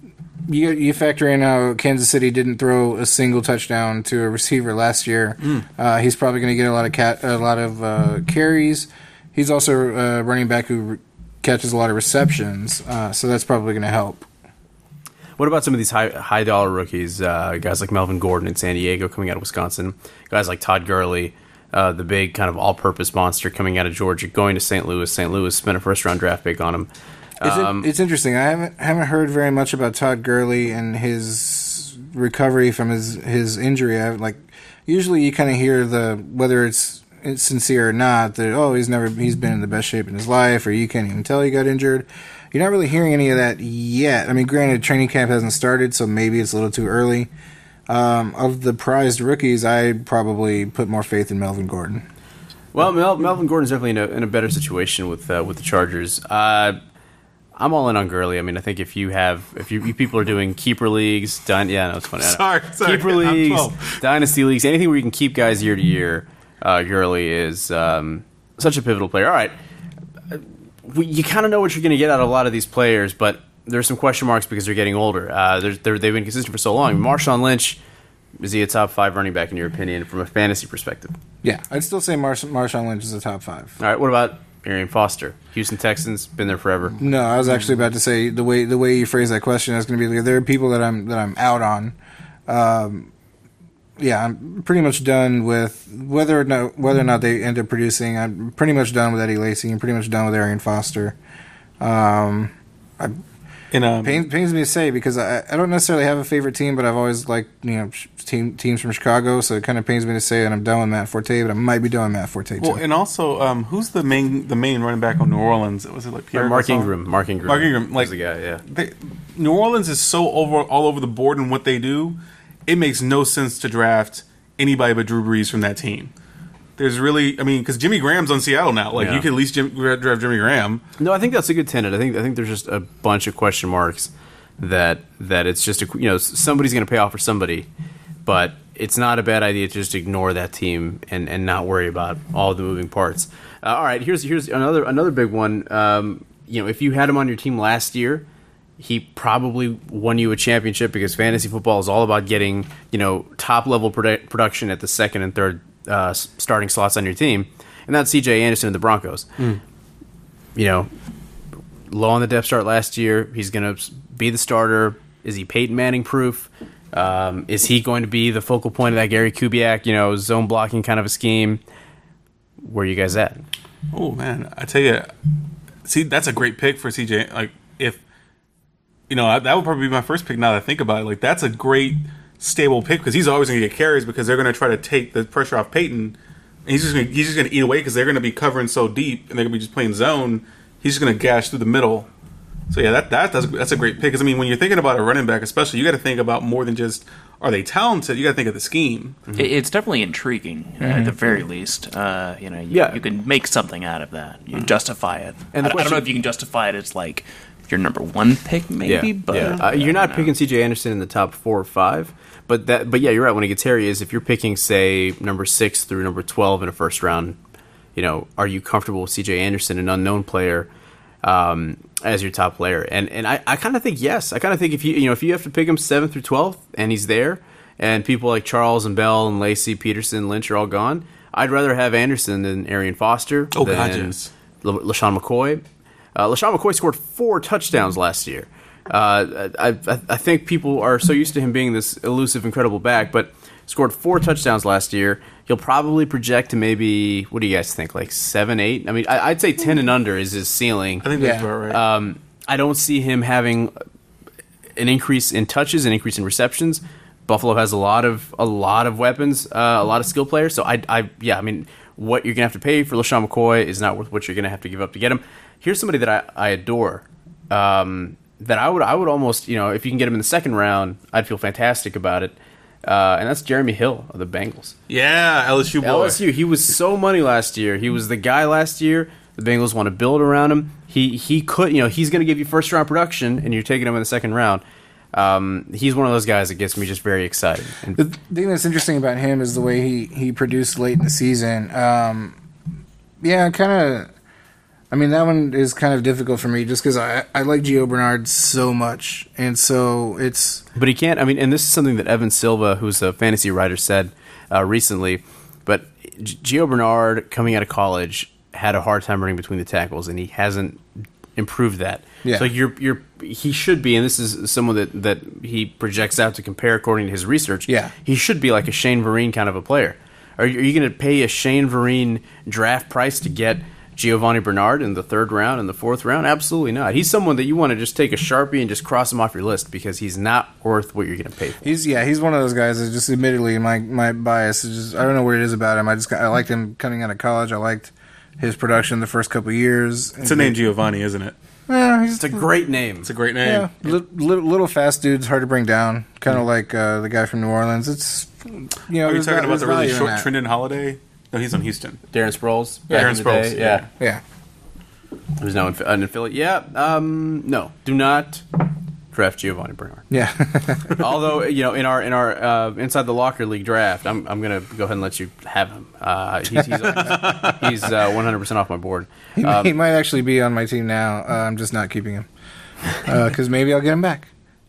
you factor in how Kansas City didn't throw a single touchdown to a receiver last year. He's probably going to get a lot of carries. He's also a running back who catches a lot of receptions, so that's probably going to help. What about some of these high dollar rookies, guys like Melvin Gordon in San Diego coming out of Wisconsin, guys like Todd Gurley, the big kind of all-purpose monster coming out of Georgia, going to St. Louis. St. Louis spent a first-round draft pick on him. It's interesting. I haven't heard very much about Todd Gurley and his recovery from his injury. Usually you kind of hear whether it's sincere or not, that he's been in the best shape in his life, or you can't even tell he got injured. You're not really hearing any of that yet. I mean, granted, training camp hasn't started, so maybe it's a little too early. Of the prized rookies, I'd probably put more faith in Melvin Gordon. Well, Melvin Gordon's definitely in a better situation with the Chargers. I'm all in on Gurley. I mean, I think if you people are doing keeper leagues, it's funny. Sorry. Keeper leagues, dynasty leagues, anything where you can keep guys year to year, Gurley is such a pivotal player. All right. You kind of know what you're going to get out of a lot of these players, but there's some question marks because they're getting older. They've been consistent for so long. Marshawn Lynch, is he a top 5 running back in your opinion from a fantasy perspective? Yeah, I'd still say Marshawn Lynch is a top 5. All right, what about Arian Foster? Houston Texans, been there forever. No, I was actually about to say the way you phrase that question is going to be there are people that I'm out on. I'm pretty much done with whether or not they end up producing. I'm pretty much done with Eddie Lacy. I'm pretty much done with Arian Foster. Pains me to say because I don't necessarily have a favorite team, but I've always liked teams from Chicago, so it kind of pains me to say that I'm done with Matt Forte, but I might be done with Matt Forte too. Well, and also, who's the main running back on New Orleans? Was it like Pierre Mark Gasol? Ingram. Mark Ingram, like the guy. Yeah. New Orleans is so all over the board in what they do. It makes no sense to draft anybody but Drew Brees from that team. There's really, because Jimmy Graham's on Seattle now. You could at least draft Jimmy Graham. No, I think that's a good tenet. I think there's just a bunch of question marks that it's just somebody's going to pay off for somebody, but it's not a bad idea to just ignore that team and not worry about all the moving parts. All right, here's another big one. If you had him on your team last year, he probably won you a championship because fantasy football is all about getting top level production at the second and third starting slots on your team, and that's C.J. Anderson of the Broncos. Low on the depth chart last year. He's going to be the starter. Is he Peyton Manning proof? Is he going to be the focal point of that Gary Kubiak, zone blocking kind of a scheme? Where are you guys at? Oh man, I tell you, see, that's a great pick for CJ. That would probably be my first pick now that I think about it. That's a great stable pick because he's always going to get carries because they're going to try to take the pressure off Peyton. And he's just going to eat away because they're going to be covering so deep and they're going to be just playing zone. He's just going to gash through the middle. So yeah, that's a great pick because when you're thinking about a running back, especially, you got to think about more than just are they talented. You got to think of the scheme. Mm-hmm. It's definitely intriguing at the very least. You can make something out of that. You justify it. And I don't know if you can justify it as your number 1 pick, maybe. But you're not picking C.J. Anderson in the top 4 or 5. But you're right. When it gets hairy, is if you're picking, say, number 6 through number 12 in a first round, are you comfortable with C.J. Anderson, an unknown player, as your top player? And I kind of think yes. I kind of think if you have to pick him 7 through 12 and he's there, and people like Charles and Bell and Lacy, Peterson, Lynch are all gone, I'd rather have Anderson than Arian Foster. Oh, God, yes. LaShawn McCoy. LaShawn McCoy scored 4 touchdowns last year. I think people are so used to him being this elusive, incredible back, but scored 4 touchdowns last year. He'll probably project to maybe, what do you guys think, 7, 8? I mean, I'd say 10 and under is his ceiling. I think that's about right. I don't see him having an increase in touches, an increase in receptions. Buffalo has a lot of weapons, a lot of skill players. So what you're gonna have to pay for LaShawn McCoy is not worth what you're gonna have to give up to get him. Here's somebody that I adore. That I would almost, if you can get him in the second round, I'd feel fantastic about it. And that's Jeremy Hill of the Bengals. Yeah, LSU boy. LSU. He was so money last year. He was the guy last year. The Bengals want to build around him. He could, he's going to give you first round production, and you're taking him in the second round. He's one of those guys that gets me just very excited. And the thing that's interesting about him is the way he produced late in the season. I mean, that one is kind of difficult for me just because I like Gio Bernard so much. And so it's... But he can't, I mean, and this is something that Evan Silva, who's a fantasy writer, said recently, but Gio Bernard, coming out of college, had a hard time running between the tackles, and he hasn't improved that. Yeah. So he should be, and this is someone that he projects out to compare according to his research. Yeah. He should be like a Shane Vereen kind of a player. Are you going to pay a Shane Vereen draft price to get Giovanni Bernard in the 3rd round and the 4th round? Absolutely not. He's someone that you want to just take a Sharpie and just cross him off your list because he's not worth what you're going to pay for. He's one of those guys that just admittedly my bias is just, I don't know what it is about him. I liked him coming out of college. I liked his production the first couple of years. It's the name Giovanni, isn't it? It's a great name. It's a great name. Yeah, little fast dudes, hard to bring down. Kind of like the guy from New Orleans. It's Are you talking about the really short Trendon Holiday? No, he's on Houston. Darren Sproles. Darren Sproles. Yeah. Yeah. Who's now an affiliate. Yeah. No. Do not draft Giovanni Bernard. Yeah. Although, in our Inside the Locker League draft, I'm going to go ahead and let you have him. He's 100% off my board. He might actually be on my team now. I'm just not keeping him. Because maybe I'll get him back.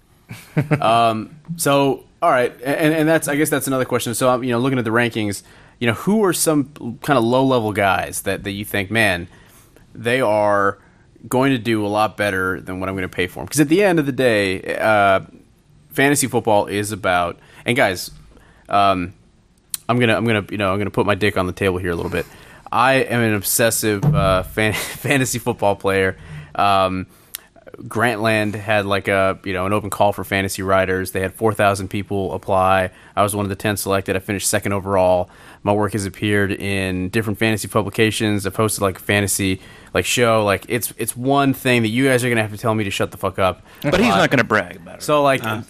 So, all right. And I guess that's another question. So, looking at the rankings, who are some kind of low-level guys that you think, man, they are going to do a lot better than what I'm going to pay for them? Because at the end of the day, fantasy football is about, and guys, I'm gonna put my dick on the table here a little bit. I am an obsessive fantasy football player. Grantland had like an open call for fantasy writers. They had 4,000 people apply. I was one of the 10 selected. I finished 2nd overall. My work has appeared in different fantasy publications. I've hosted like a fantasy show. Like it's one thing that you guys are gonna have to tell me to shut the fuck up. But he's not gonna brag about it. So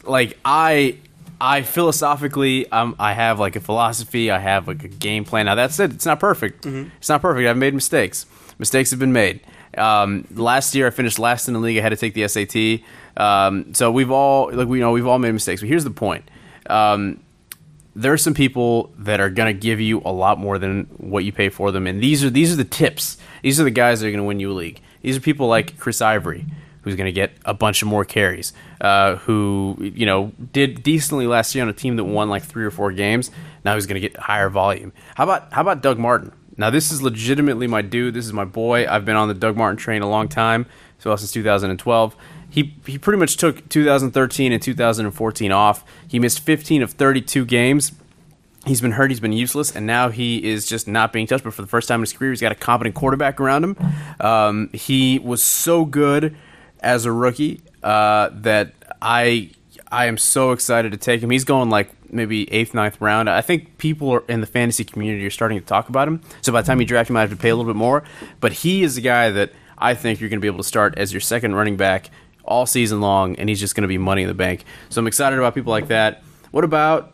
I philosophically, I have like a philosophy. I have like a game plan. Now that said, it's not perfect. Mm-hmm. It's not perfect. I've made mistakes. Mistakes have been made. Last year I finished last in the league. I had to take the SAT. So we've all made mistakes. But here's the point. There are some people that are going to give you a lot more than what you pay for them, and these are the tips. These are the guys that are going to win you a league. These are people like Chris Ivory, who's going to get a bunch of more carries, who did decently last year on a team that won like 3 or 4 games. Now he's going to get higher volume. How about Doug Martin? Now this is legitimately my dude. This is my boy. I've been on the Doug Martin train a long time, so since 2012. He pretty much took 2013 and 2014 off. He missed 15 of 32 games. He's been hurt. He's been useless, and now he is just not being touched. But for the first time in his career, he's got a competent quarterback around him. He was so good as a rookie that I am so excited to take him. He's going like maybe 8th, 9th round. I think people in the fantasy community are starting to talk about him. So by the time you draft him, I have to pay a little bit more. But he is the guy that I think you're going to be able to start as your second running back all season long, and he's just going to be money in the bank. So I'm excited about people like that. What about...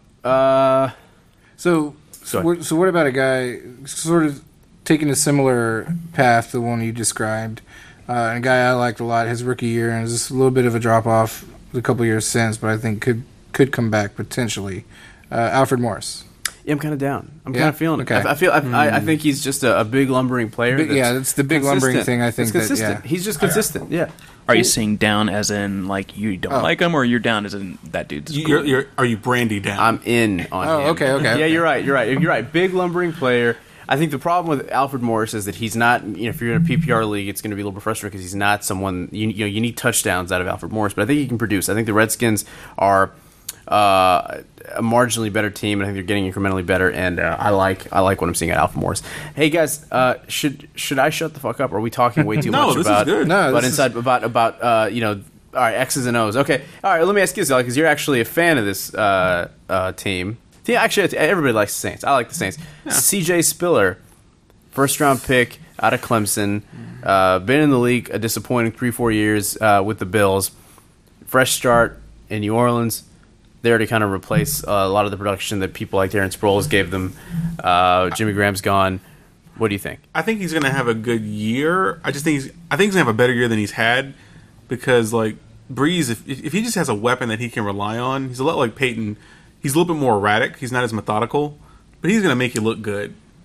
So what about a guy sort of taking a similar path to the one you described? A guy I liked a lot his rookie year, and it's a little bit of a drop-off a couple years since, but I think could come back potentially. Alfred Morris. Yeah, I'm kind of down. I'm kind of feeling it. Okay. I think he's just a big lumbering player. It's the big lumbering thing. I think it's consistent. He's just consistent. Yeah. Are you saying down as in like you don't like him, or you're down as in that dude's cool? Are you Brandy down? I'm in on him. Okay. Yeah, you're right. Big lumbering player. I think the problem with Alfred Morris is that he's not. If you're in a PPR league, it's going to be a little bit frustrating because he's not someone. You need touchdowns out of Alfred Morris, but I think he can produce. I think the Redskins are a marginally better team, and I think they're getting incrementally better. And I like what I'm seeing at Alfred Morris. Hey guys, should I shut the fuck up? Or are we talking way too much this about? Is good. No, but inside about all right, X's and O's. Okay, all right. Let me ask you this, because you're actually a fan of this team. Yeah, actually, everybody likes the Saints. I like the Saints. Yeah. C.J. Spiller, first-round pick out of Clemson. Been in the league a disappointing 3-4 years with the Bills. Fresh start in New Orleans. There to kind of replace a lot of the production that people like Darren Sproles gave them. Jimmy Graham's gone. What do you think? I think he's going to have a good year. I think he's going to have a better year than he's had because, like, Breeze, if he just has a weapon that he can rely on, he's a lot like Peyton. He's a little bit more erratic. He's not as methodical, but he's going to make you look good.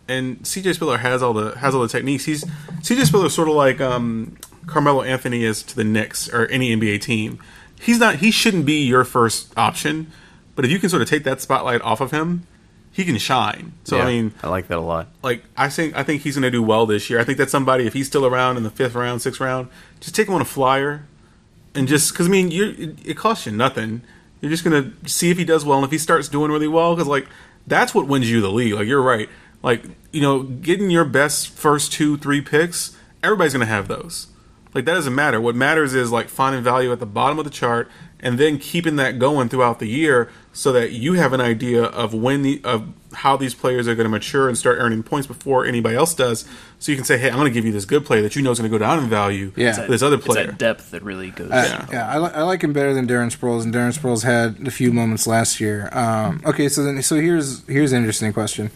and CJ Spiller has all the techniques. CJ Spiller sort of like Carmelo Anthony is to the Knicks or any NBA team. He shouldn't be your first option, but if you can sort of take that spotlight off of him, he can shine. So I mean, I like that a lot. Like I think he's going to do well this year. I think that's somebody, if he's still around in the 5th round, 6th round, just take him on a flyer, and just because I mean, it costs you nothing. You're just going to see if he does well, and if he starts doing really well, because like that's what wins you the league. Like you're right. Like getting your best first 2-3 picks, everybody's going to have those. Like that doesn't matter. What matters is like finding value at the bottom of the chart and then keeping that going throughout the year so that you have an idea of of how these players are going to mature and start earning points before anybody else does. So you can say, hey, I'm going to give you this good player that you know is going to go down in value. Yeah. To this other player. It's that depth that really goes. I like him better than Darren Sproles, and Darren Sproles had a few moments last year. Okay, so here's an interesting question.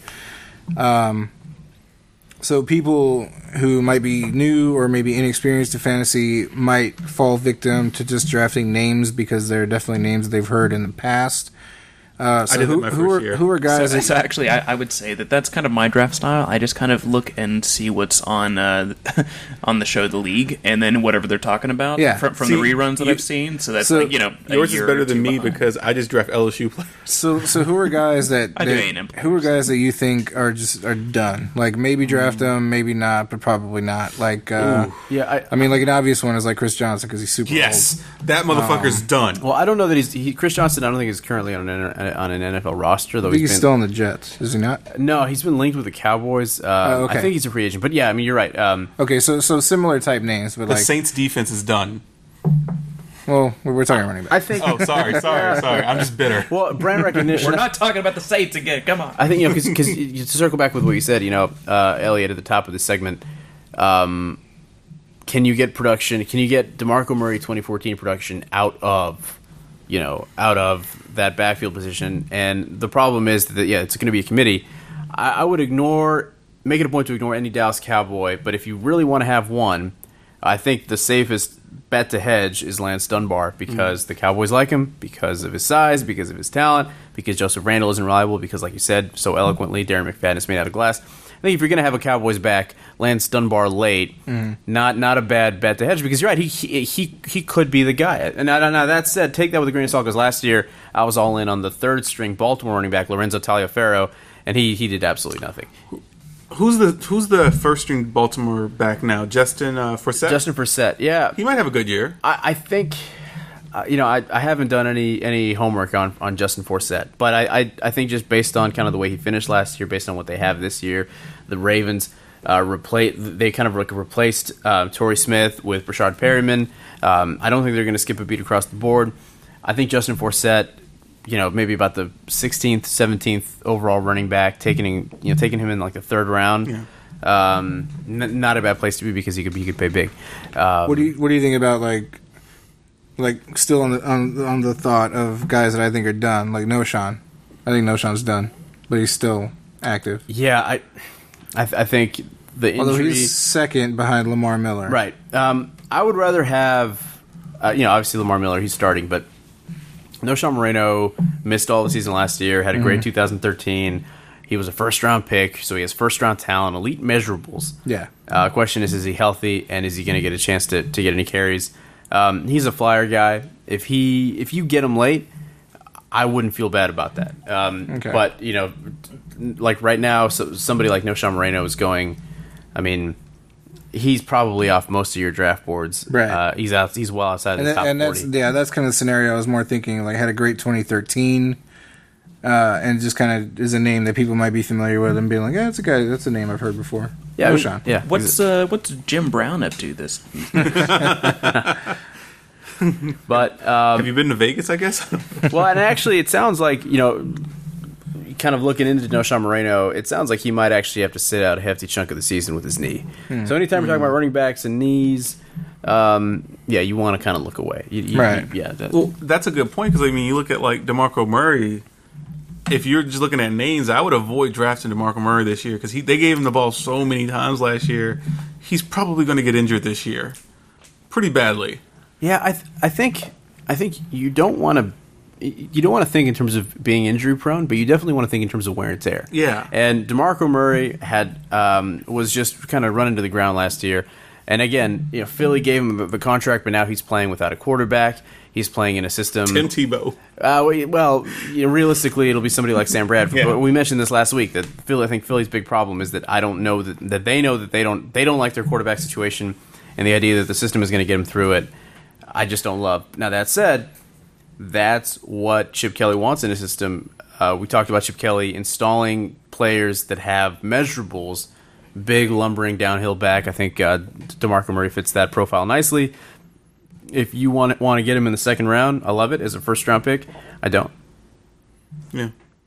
So people who might be new or maybe inexperienced to fantasy might fall victim to just drafting names because they're definitely names they've heard in the past. I did that my first year. Who are guys? So actually, I would say that's kind of my draft style. I just kind of look and see what's on on the show The League, and then whatever they're talking about from the reruns that I've seen. So that's yours is better than me because I just draft LSU players. So who are guys that who are guys that you think are done? Like maybe draft them, maybe not, but probably not. Like I mean, like an obvious one is like Chris Johnson because he's super old. That motherfucker's done. Well, I don't know that Chris Johnson. I don't think is currently on an NFL roster. Though I think he's still on the Jets, is he not? No, he's been linked with the Cowboys. Okay. I think he's a free agent. But yeah, I mean, you're right. Okay, so similar type names, but the Saints defense is done. Well, we're talking running back. I think. Oh, sorry. I'm just bitter. Well, brand recognition. We're not talking about the Saints again. Come on. I think because to circle back with what you said, Elliot at the top of the segment. Can you get production? Can you get DeMarco Murray 2014 production out of that backfield position? And the problem is that it's going to be a committee. I would make it a point to ignore any Dallas Cowboy, but if you really want to have one, I think the safest bet to hedge is Lance Dunbar because the Cowboys like him, because of his size, because of his talent, because Joseph Randle isn't reliable, because like you said so eloquently, Darren McFadden is made out of glass. I think if you're going to have a Cowboys back, Lance Dunbar late, not a bad bet to hedge because you're right, he could be the guy. And now that said, take that with a grain of salt because last year I was all in on the third string Baltimore running back Lorenzo Taliaferro, and he did absolutely nothing. Who's the first string Baltimore back now? Justin Forsett? Justin Forsett, yeah. He might have a good year. I think, I haven't done any homework on Justin Forsett, but I think just based on kind of the way he finished last year, based on what they have this year, the Ravens replaced Torrey Smith with Brashard Perryman. I don't think they're going to skip a beat across the board. I think Justin Forsett, maybe about the 16th, 17th overall running back, taking him in like the 3rd round. Yeah. Not a bad place to be because he could pay big. What do you think about like still on the thought of guys that I think are done, like Noshawn? I think Noshawn's done, but he's still active. Yeah, I think the injury. Although he's second behind Lamar Miller, right? I would rather have, obviously Lamar Miller, he's starting, but Noshawn Moreno missed all the season last year, had a great 2013. He was a first-round pick, so he has first-round talent, elite measurables. Yeah. Question is he healthy, and is he going to get a chance to get any carries? He's a flyer guy. If you get him late, I wouldn't feel bad about that. Okay. But, like right now, somebody like Noshawn Moreno is going, I mean, he's probably off most of your draft boards. Right. He's well outside of the top 40. That's kind of the scenario I was more thinking, like had a great 2013, and just kind of is a name that people might be familiar with and being like, that's a name I've heard before. Yeah, Noshawn. Yeah. What's Jim Brown up to this? But have you been to Vegas, I guess? Well, and actually it sounds like, kind of looking into Noshawn Moreno, it sounds like he might actually have to sit out a hefty chunk of the season with his knee. So anytime we're talking about running backs and knees, you want to kind of look away. Right. That's a good point because, you look at like DeMarco Murray. If you're just looking at names, I would avoid drafting DeMarco Murray this year because they gave him the ball so many times last year. He's probably going to get injured this year pretty badly. Yeah, I think you don't want to you don't want to think in terms of being injury prone, but you definitely want to think in terms of wear and tear. Yeah. And DeMarco Murray was just kind of running to the ground last year. And again, Philly gave him the contract, but now he's playing without a quarterback. He's playing in a system. Tim Tebow. Well, realistically, it'll be somebody like Sam Bradford. Yeah. But we mentioned this last week that I think Philly's big problem is that I don't know that they know that they don't like their quarterback situation, and the idea that the system is going to get them through it, I just don't love. Now that said, that's what Chip Kelly wants in a system. We talked about Chip Kelly installing players that have measurables, big lumbering downhill back. I think DeMarco Murray fits that profile nicely. If you want to get him in the second round, I love it. As a first round pick, I don't. Yeah.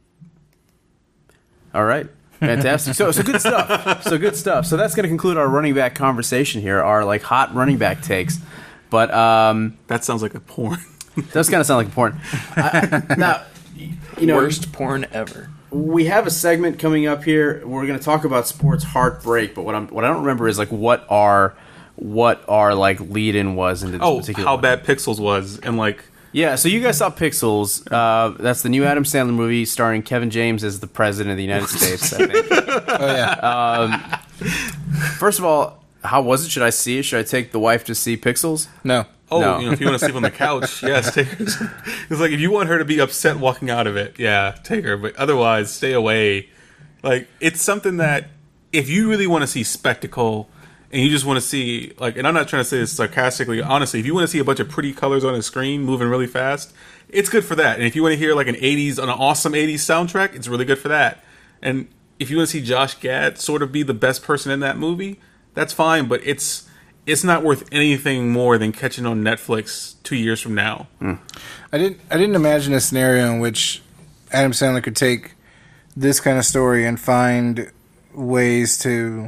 All right. Fantastic. So good stuff. So that's going to conclude our running back conversation here. Our hot running back takes. But That sounds like a porn. does kind of sound like porn. Now, Worst porn ever. we have a segment coming up here. We're going to talk about sports heartbreak. But what I don't remember is what our lead-in was into this particular how one. bad Pixels was, and Yeah, so you guys saw Pixels. That's the new Adam Sandler movie starring Kevin James as the president of the United States, I think. Oh yeah. First of all, how was it? Should I see it? Should I take the wife to see Pixels? No. no. No. If you want to sleep on the couch, yes, take her. It's like if you want her to be upset walking out of it, yeah, take her. But otherwise, stay away. It's something that if you really want to see spectacle. And you just want to see, and I'm not trying to say this sarcastically, honestly, if you want to see a bunch of pretty colors on a screen moving really fast, it's good for that. And if you want to hear an awesome 80s soundtrack, it's really good for that. And if you want to see Josh Gad sort of be the best person in that movie, that's fine, but it's not worth anything more than catching on Netflix 2 years from now. I didn't imagine a scenario in which Adam Sandler could take this kind of story and find ways to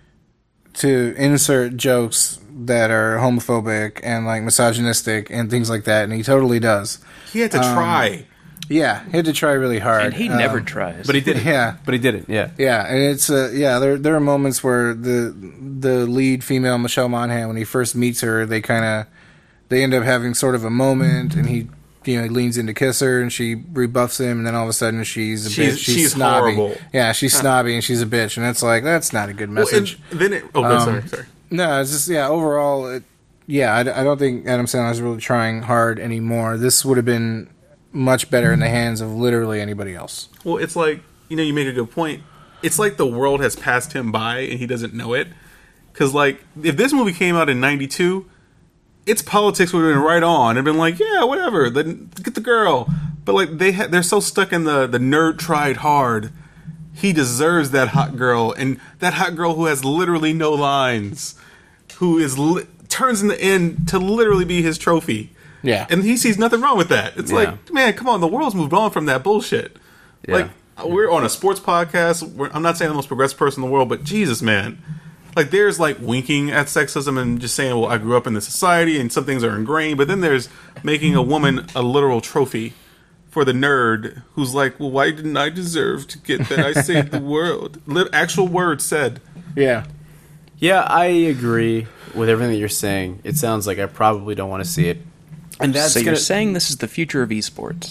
insert jokes that are homophobic and misogynistic and things like that, and he totally does. He had to try. Yeah, he had to try really hard. And he never tries. But he did it. Yeah. But he did it, yeah. Yeah, and it's there are moments where the lead female, Michelle Monaghan, when he first meets her, they end up having sort of a moment, and he leans in to kiss her, and she rebuffs him, and then all of a sudden she's a bitch. She's snobby. Horrible. Yeah, she's snobby, and she's a bitch, and it's that's not a good message. Sorry. No, it's just overall, I don't think Adam Sandler is really trying hard anymore. This would have been much better in the hands of literally anybody else. Well, it's you make a good point. It's like the world has passed him by and he doesn't know it. Because, if this movie came out in 92, its politics would have been right on and been yeah, whatever, then get the girl. But, they're so stuck in the nerd tried hard. He deserves that hot girl, and that hot girl who has literally no lines, who turns in the end to literally be his trophy. Yeah. And he sees nothing wrong with that. It's Yeah. man, come on, the world's moved on from that bullshit. Yeah. We're on a sports podcast. I'm not saying the most progressive person in the world, but Jesus, man. There's winking at sexism and just saying, well, I grew up in this society and some things are ingrained, but then there's making a woman a literal trophy for the nerd who's well, why didn't I deserve to get that I saved the world? Actual words said. Yeah. Yeah, I agree with everything that you're saying. It sounds like I probably don't want to see it. And that's So you're saying this is the future of esports?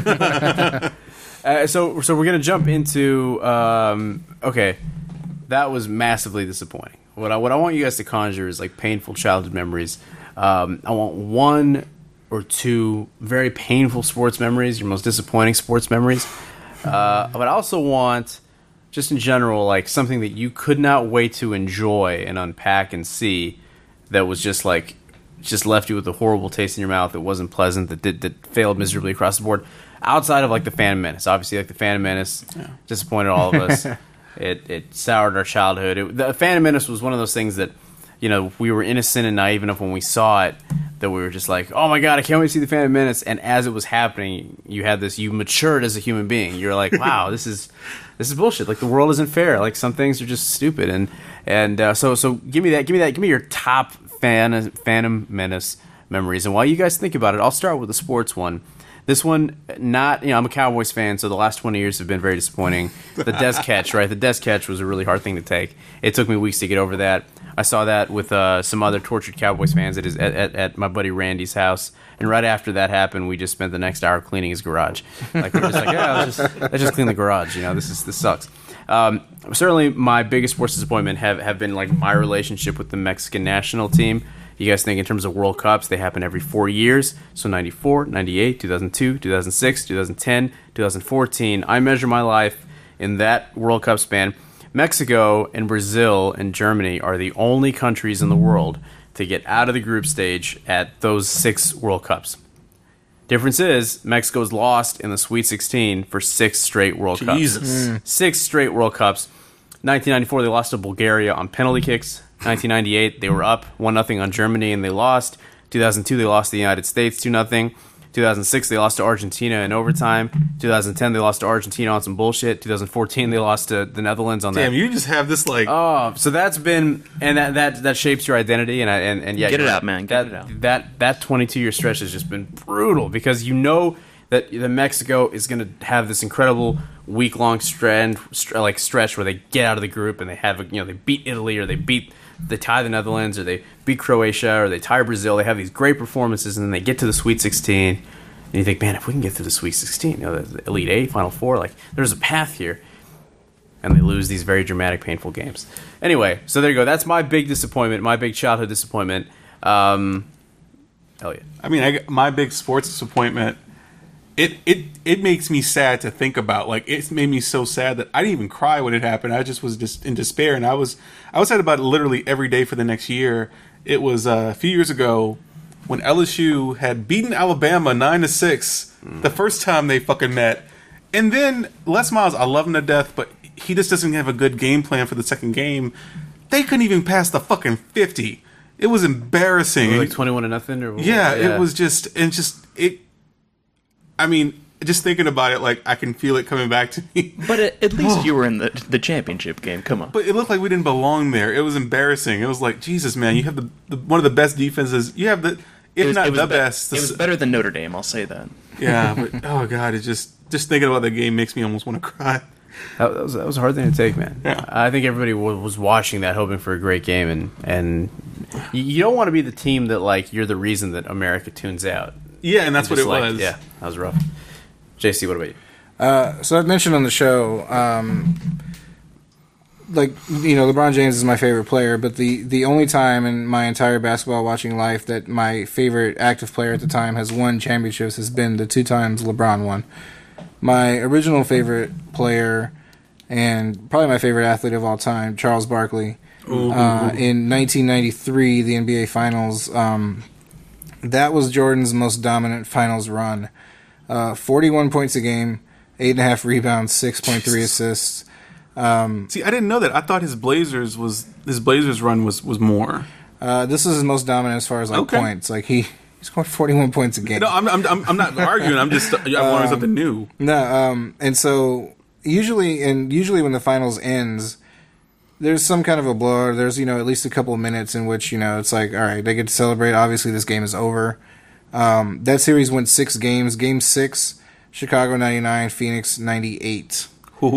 So we're going to jump into okay. That was massively disappointing. What I want you guys to conjure is painful childhood memories. I want one or two very painful sports memories, your most disappointing sports memories. But I also want, just in general, something that you could not wait to enjoy and unpack and see that was just left you with a horrible taste in your mouth. That wasn't pleasant. That failed miserably across the board. Outside of the Phantom Menace, obviously, the Phantom Menace disappointed all of us. It soured our childhood. The Phantom Menace was one of those things that, we were innocent and naive enough when we saw it that we were just oh my god, I can't wait to see the Phantom Menace. And as it was happening, you matured as a human being. You're wow, this is bullshit. The world isn't fair. Some things are just stupid. So give me your top Phantom Menace memories. And while you guys think about it, I'll start with the sports one. This one, not, I'm a Cowboys fan, so the last 20 years have been very disappointing. The Dez catch, right? The Dez catch was a really hard thing to take. It took me weeks to get over that. I saw that with some other tortured Cowboys fans at my buddy Randy's house. And right after that happened, we just spent the next hour cleaning his garage. Like, we're just like, let's just clean the garage. This sucks. Certainly, my biggest sports disappointment have been like my relationship with the Mexican national team. You guys think in terms of World Cups, they happen every 4 years. So 94, 98, 2002, 2006, 2010, 2014. I measure my life in that World Cup span. Mexico and Brazil and Germany are the only countries in the world to get out of the group stage at those 6 World Cups. Difference is, Mexico's lost in the Sweet 16 for 6 straight World Cups. Jesus. 6 straight World Cups. 1994, they lost to Bulgaria on penalty kicks. 1998, they were up 1-0 on Germany and they lost. 2002, they lost to the United States 2-0. 2006, they lost to Argentina in overtime. 2010, they lost to Argentina on some bullshit. 2014, they lost to the Netherlands on that. Damn, you just have this like. Oh, so that's been, and that shapes your identity, and yeah, Get it out, man. Get it out. That 22-year stretch has just been brutal because you know that Mexico is going to have this incredible week-long stretch where they get out of the group and they have they beat Italy or they tie the Netherlands or they beat Croatia or they tie Brazil. They have these great performances and then they get to the Sweet 16 and you think, man, if we can get to the Sweet 16, the Elite 8, Final 4, like there's a path here. And they lose these very dramatic, painful games. Anyway, so there you go. That's my big disappointment, my big childhood disappointment. Elliot. I mean, my big sports disappointment. It makes me sad to think about. Like, it made me so sad that I didn't even cry when it happened. I just was just in despair, and I was sad about it literally every day for the next year. It was a few years ago when LSU had beaten Alabama 9-6 the first time they fucking met, and then Les Miles, I love him to death, but he just doesn't have a good game plan for the second game. They couldn't even pass the fucking 50. It was embarrassing. Like 21-0 or what? Yeah, it was just it. I mean, just thinking about it, like I can feel it coming back to me. But at least you were in the championship game. Come on. But it looked like we didn't belong there. It was embarrassing. It was like, Jesus, man, you have the one of the best defenses. You have the, if not the best. It was better than Notre Dame. I'll say that. Yeah, but oh god, it just thinking about the game makes me almost want to cry. That was a hard thing to take, man. Yeah. I think everybody was watching that, hoping for a great game, and you don't want to be the team that like you're the reason that America tunes out. Yeah, and that's what it Like, was. yeah, that was rough. JC, what about you? So I've mentioned on the show, LeBron James is my favorite player, but the only time in my entire basketball watching life that my favorite active player at the time has won championships has been the 2 times LeBron won. My original favorite player and probably my favorite athlete of all time, Charles Barkley. In 1993, the NBA Finals, that was Jordan's most dominant finals run. 41 points a game, 8.5 rebounds, 6.3 assists. See, I didn't know that. I thought his Blazers run was more. This is his most dominant as far as points. Like he scored 41 points a game. No, I'm not arguing. I'm learning something new. No, and so usually when the finals ends, there's some kind of a blowout. There's at least a couple of minutes in which it's like, all right, they get to celebrate. Obviously, this game is over. That series went 6 games. Game 6, Chicago 99, Phoenix 98.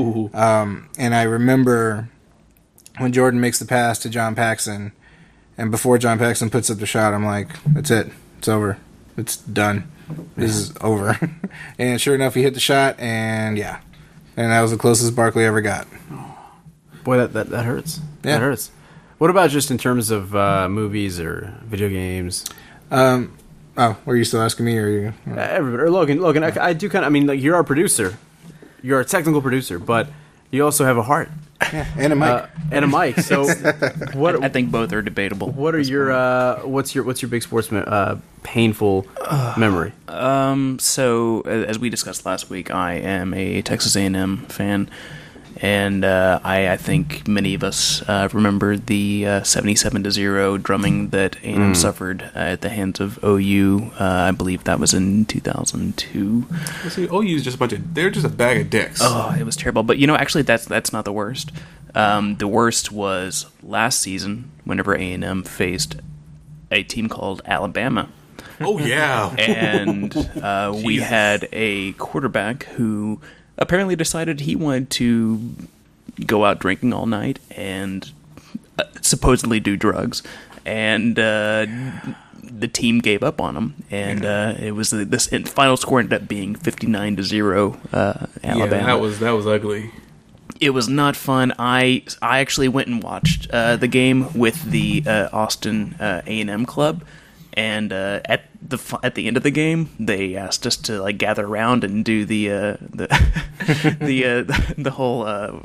And I remember when Jordan makes the pass to John Paxson, and before John Paxson puts up the shot, I'm like, that's it. It's over. It's done. This is over. And sure enough, he hit the shot, and yeah. And that was the closest Barkley ever got. Boy, that hurts. Yeah. That hurts. What about just in terms of movies or video games? Were you still asking me, or you? Everybody, or Logan. I do kind of. I mean, like you're our producer, you're a technical producer, but you also have a heart And a mic. So, what? I think both are debatable. What are your what's your big sports painful memory? So as we discussed last week, I am a Texas A&M fan, and I think many of us remember the 77-0 drumming that A&M suffered at the hands of OU. I believe that was in 2002. See, OU is just they're just a bag of dicks. Oh, it was terrible. But actually, that's not the worst. The worst was last season, whenever A&M faced a team called Alabama. Oh yeah. And we had a quarterback who apparently decided he wanted to go out drinking all night and supposedly do drugs. And the team gave up on him, and it was this final score ended up being 59-0 Alabama. Yeah, that was ugly. It was not fun. I actually went and watched the game with the Austin A&M club, and at the end of the game, they asked us to like gather around and do the whole.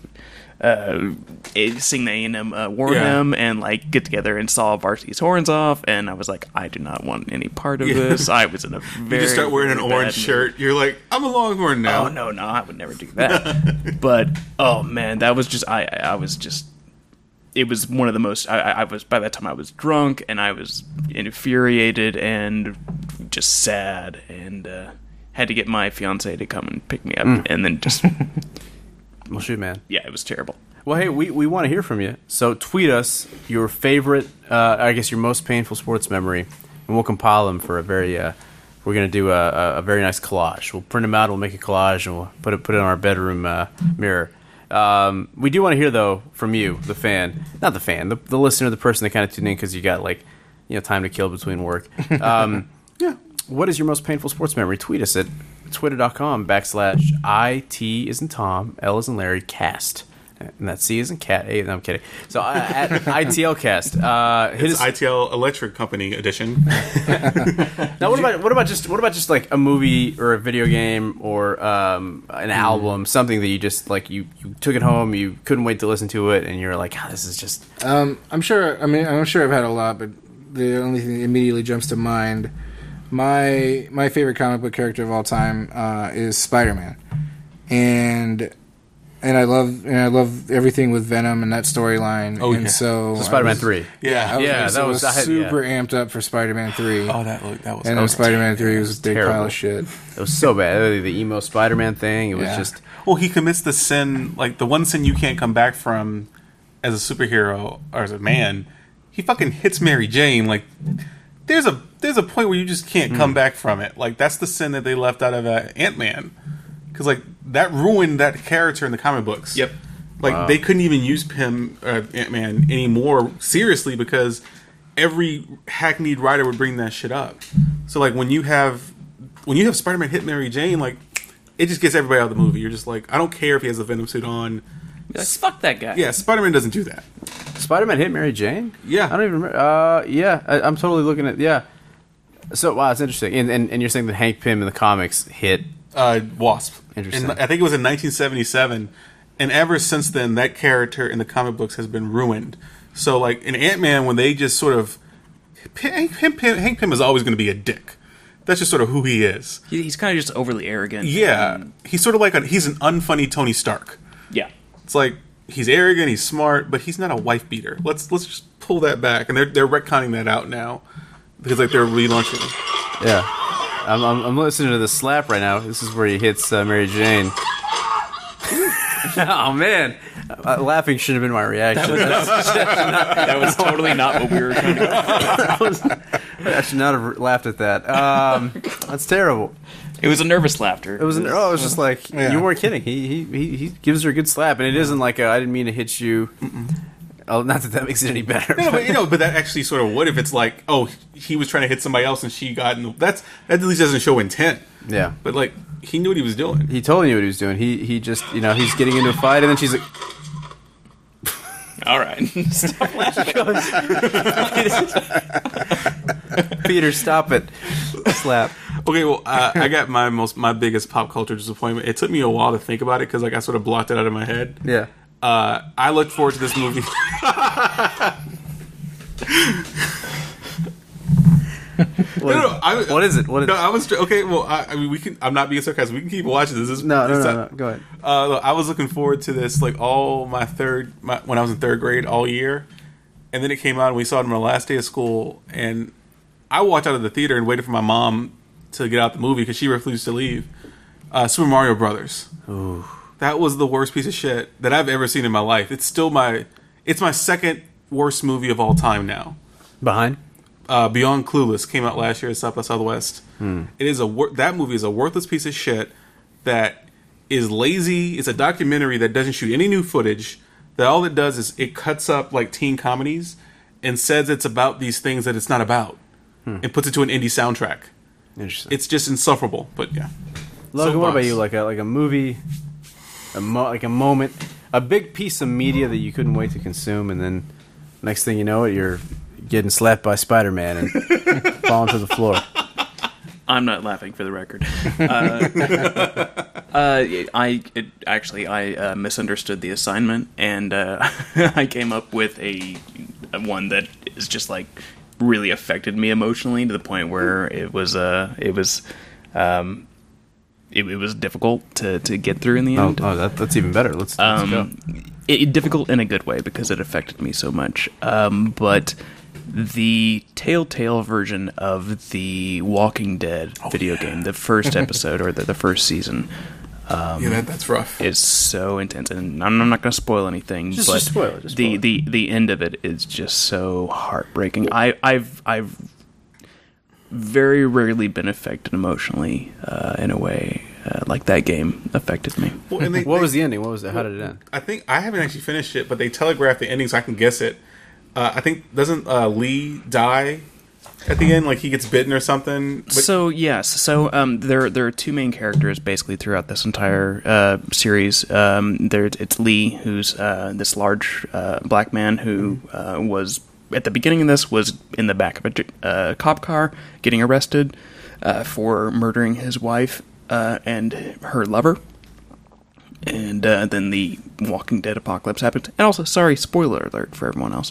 Sing the A&M war hymn and like get together and saw Varsity's horns off, and I was like, I do not want any part of this. I was in a very You just start wearing an very orange bad shirt. You're like, I'm a Longhorn now. Oh no, I would never do that. But oh man, that was just I was just. It was one of the most. I was by that time I was drunk and I was infuriated and just sad and had to get my fiance to come and pick me up and then just. Well, shoot, man. Yeah, it was terrible. Well, hey, we want to hear from you. So tweet us your favorite, I guess your most painful sports memory, and we'll compile them for a very, we're going to do a very nice collage. We'll print them out, we'll make a collage, and we'll put it in our bedroom mirror. We do want to hear, though, from you, the fan. Not the fan, the listener, the person that kind of tuned in because you got, like, time to kill between work. Yeah. What is your most painful sports memory? Tweet us at twitter.com/IT is in Tom, L is in Larry, cast. And that C is in cat. A, no, I'm kidding. So at ITLcast. It's ITL Electric Company edition. Now, what about just like a movie or a video game or an album, something that you just like you took it home, you couldn't wait to listen to it, and you're like, this is just. I'm sure I've had a lot, but the only thing that immediately jumps to mind. My favorite comic book character of all time is Spider-Man, and I love everything with Venom and that storyline. Oh, and yeah. so Spider-Man 3. Yeah, I was super amped up for Spider-Man 3. Oh, that was. And then Spider-Man 3 was a big terrible. pile of shit. It was so bad. The emo Spider-Man thing. It was just. Well, he commits the sin, like the one sin you can't come back from as a superhero or as a man. He fucking hits Mary Jane. Like, there's a point where you just can't come back from it. Like, that's the sin that they left out of Ant-Man. Because, like, that ruined that character in the comic books. Yep. Like, they couldn't even use him, Ant-Man, anymore seriously because every hackneyed writer would bring that shit up. So, like, when you have Spider-Man hit Mary Jane, like, it just gets everybody out of the movie. You're just like, I don't care if he has a Venom suit on. Like, fuck that guy. Yeah, Spider-Man doesn't do that. Spider-Man hit Mary Jane? Yeah. I don't even remember. Yeah, I'm totally looking at. Yeah. So, wow, it's interesting. And you're saying that Hank Pym in the comics hit. Wasp. Interesting. And I think it was in 1977, and ever since then, that character in the comic books has been ruined. So, like, in Ant-Man, when they just sort of... Hank Pym is always going to be a dick. That's just sort of who he is. He's kind of just overly arrogant. Yeah. He's sort of like he's an unfunny Tony Stark. Yeah. It's like, he's arrogant, he's smart, but he's not a wife beater. Let's just pull that back. And they're retconning that out now. Because, like, they're relaunching it. Yeah. I'm listening to the slap right now. This is where he hits Mary Jane. Oh, man. Laughing should have been my reaction. That was totally not what we were trying to do. I should not have laughed at that. That's terrible. It was a nervous laughter. It was just like, you weren't kidding. He gives her a good slap, and it isn't like I didn't mean to hit you. Oh, not that makes it any better. No, but that actually sort of would if it's like, oh, he was trying to hit somebody else and she got that at least doesn't show intent. Yeah. But like, he knew what he was doing. He totally knew what he was doing. He just, he's getting into a fight, and then she's like, all right. Stop laughing. Peter, stop it. Slap. Okay, well, I got my biggest pop culture disappointment. It took me a while to think about it because like I sort of blocked it out of my head. Yeah. I looked forward to this movie. What is it? No, I was okay. Well, I mean, we can. I'm not being sarcastic. We can keep watching this. No. Go ahead. Look, I was looking forward to this like all when I was in third grade all year, and then it came out and we saw it on my last day of school, and I walked out of the theater and waited for my mom to get out the movie because she refused to leave. Super Mario Brothers. Ooh. That was the worst piece of shit that I've ever seen in my life. It's still my second worst movie of all time now. Behind Beyond Clueless came out last year at South by Southwest. It is that movie is a worthless piece of shit that is lazy. It's a documentary that doesn't shoot any new footage. That all it does is it cuts up like teen comedies and says it's about these things that it's not about, and puts it to an indie soundtrack. Interesting. It's just insufferable. But yeah, Logan, what about you? Like a movie, like a moment, a big piece of media that you couldn't wait to consume, and then next thing you know it, you're getting slapped by Spider-Man and falling to the floor. I'm not laughing, for the record. I misunderstood the assignment, and I came up with a one that is just like really affected me emotionally to the point where it was difficult to get through in the end. That's even better. Let's go. Difficult in a good way because it affected me so much. But the Telltale version of the Walking Dead video game, the first episode or the first season, that's rough. Is so intense, and I'm not going to spoil anything. But spoil it. The end of it is just so heartbreaking. I've very rarely been affected emotionally in a way like that game affected me. Well, and what was the ending? What was it? How did it end? I think I haven't actually finished it, but they telegraphed the ending so I can guess it. I think doesn't Lee die at the end? Like he gets bitten or something. But so yes, there are two main characters basically throughout this entire series. It's Lee, who's this large black man who was at the beginning of this was in the back of a cop car getting arrested for murdering his wife and her lover. And then the Walking Dead apocalypse happened. And also, sorry, spoiler alert for everyone else.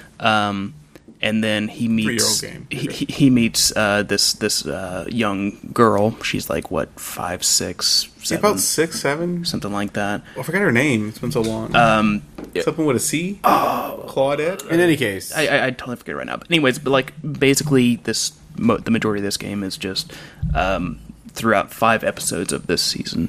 And then he meets 3-year-old game. He meets this young girl. She's like what 5, 6, 7, about 6, 7, something like that. I forgot her name. It's been so long. Something with a C. Claudette. In any case, I totally forget it right now. But anyways, like basically, the majority of this game is just throughout 5 episodes of this season.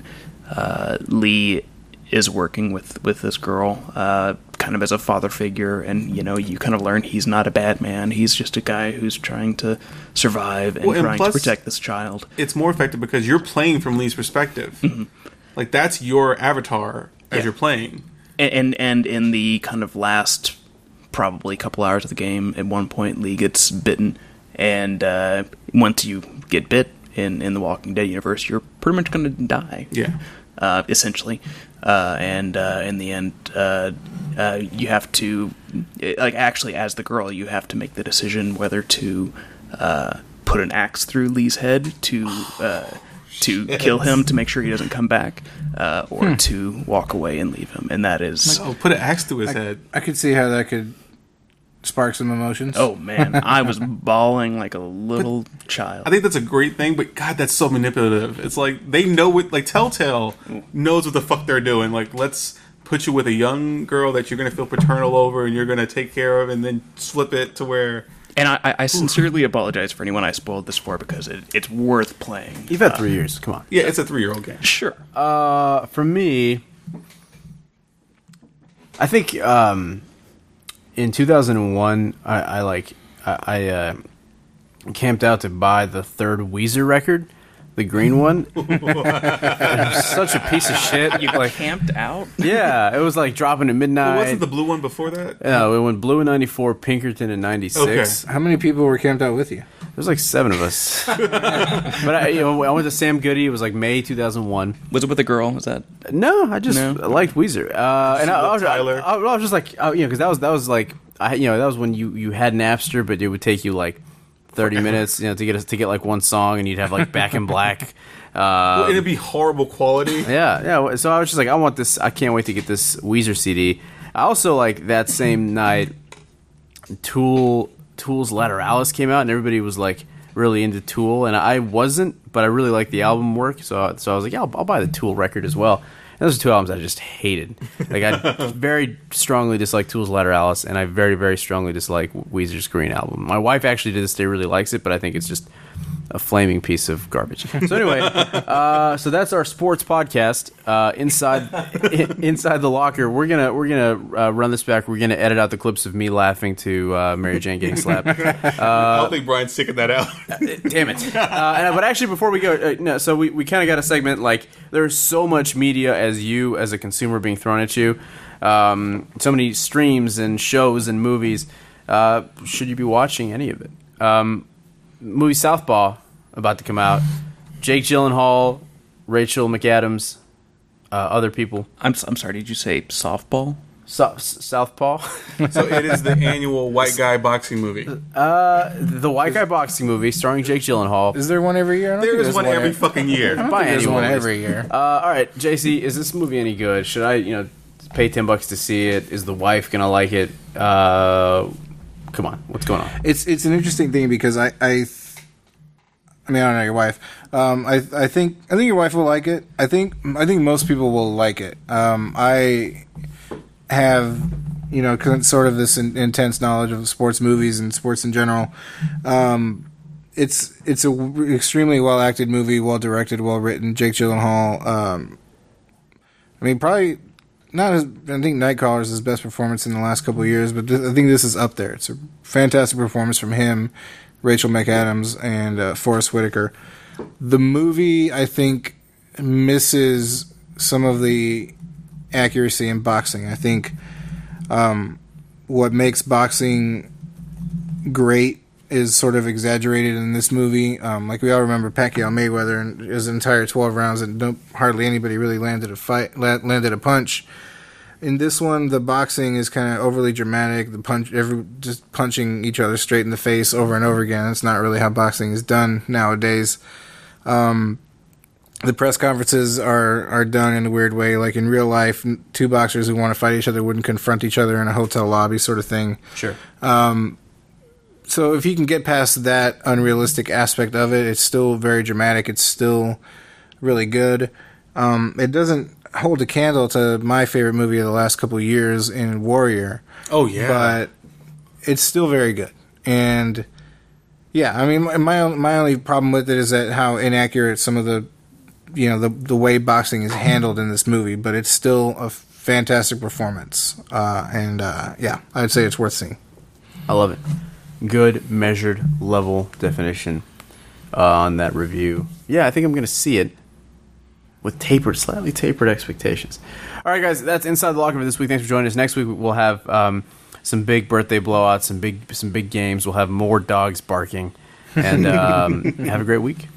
Lee is working with this girl, kind of as a father figure, and you kind of learn he's not a bad man. He's just a guy who's trying to survive and trying to protect this child. It's more effective because you're playing from Lee's perspective. Mm-hmm. Like that's your avatar as you're playing. And in the kind of last probably couple hours of the game, at one point Lee gets bitten, and once you get bit in the Walking Dead universe, you're pretty much going to die. Yeah. Essentially, and in the end, you have to, actually, as the girl, you have to make the decision whether to put an axe through Lee's head to kill him to make sure he doesn't come back, or to walk away and leave him. And that is put an axe through his head. I could see how that could spark some emotions. Oh man, I was bawling like a little child. I think that's a great thing, but God, that's so manipulative. It's like they know what, like Telltale knows what the fuck they're doing. Like, let's put you with a young girl that you're going to feel paternal over and you're going to take care of, and then flip it to where. And I sincerely apologize for anyone I spoiled this for, because it's worth playing. You've had 3 years. Come on. Yeah, it's a 3-year-old game. Sure. For me, I think. In 2001, I camped out to buy the third Weezer record, the green one. It was such a piece of shit. You camped out? Yeah, it was like dropping at midnight. Well, wasn't the blue one before that? Yeah, it went blue in 94, Pinkerton in 96. Okay. How many people were camped out with you? There was like 7 of us. But I went to Sam Goody. It was like May 2001. Was it with a girl? Was that? No, I just liked Weezer. And I was just like, because that was like, that was when you had Napster, but it would take you like 30 minutes, to get like one song, and you'd have like Back in Black. Well, it'd be horrible quality. Yeah. So I was just like, I want this. I can't wait to get this Weezer CD. I also like that same night, Tool's Lateralis came out, and everybody was like really into Tool, and I wasn't, but I really liked the album work, so I was like, yeah, I'll buy the Tool record as well. And those are 2 albums I just hated. Like, I very strongly dislike Tool's Lateralis, and I very, very strongly dislike Weezer's Green album. My wife actually to this day really likes it, but I think it's just a flaming piece of garbage. So anyway, so that's our sports podcast. Inside the locker, we're gonna run this back. We're gonna edit out the clips of me laughing to Mary Jane getting slapped. I don't think Brian's sticking that out. Damn it! But actually, before we go, no. So we kind of got a segment like there's so much media as a consumer being thrown at you. So many streams and shows and movies. Should you be watching any of it? Movie Southpaw about to come out. Jake Gyllenhaal, Rachel McAdams, other people. I'm sorry. Did you say softball? Southpaw. So it is the annual white guy boxing movie. The white guy boxing movie starring Jake Gyllenhaal. Is there one every year? I don't There think is there's one every fucking year. There's one every year. All right, JC, is this movie any good? Should I, pay $10 to see it? Is the wife gonna like it? Come on, what's going on? It's an interesting thing because I mean, I don't know your wife. I think your wife will like it. I think most people will like it. I have sort of this intense knowledge of sports movies and sports in general. It's a extremely well acted movie, well directed, well written. Jake Gyllenhaal. I mean, probably not as. I think Nightcrawler is his best performance in the last couple of years, but I think this is up there. It's a fantastic performance from him, Rachel McAdams, and Forrest Whitaker. The movie, I think, misses some of the accuracy in boxing. I think what makes boxing great is sort of exaggerated in this movie. Like we all remember Pacquiao Mayweather and his entire 12 rounds, and hardly anybody really landed a punch. In this one, the boxing is kind of overly dramatic. Just punching each other straight in the face over and over again. That's not really how boxing is done nowadays. The press conferences are done in a weird way. Like in real life, two boxers who want to fight each other wouldn't confront each other in a hotel lobby, sort of thing. Sure. So if you can get past that unrealistic aspect of it, it's still very dramatic. It's still really good. It doesn't hold a candle to my favorite movie of the last couple of years in Warrior. Oh yeah, but it's still very good. And yeah, I mean, my only problem with it is that how inaccurate some of the way boxing is handled in this movie. But it's still a fantastic performance. Yeah, I'd say it's worth seeing. I love it. Good, measured, level definition on that review. Yeah, I think I'm going to see it with slightly tapered expectations. All right, guys, that's Inside the Locker for this week. Thanks for joining us. Next week we'll have some big birthday blowouts, some big games. We'll have more dogs barking, and have a great week.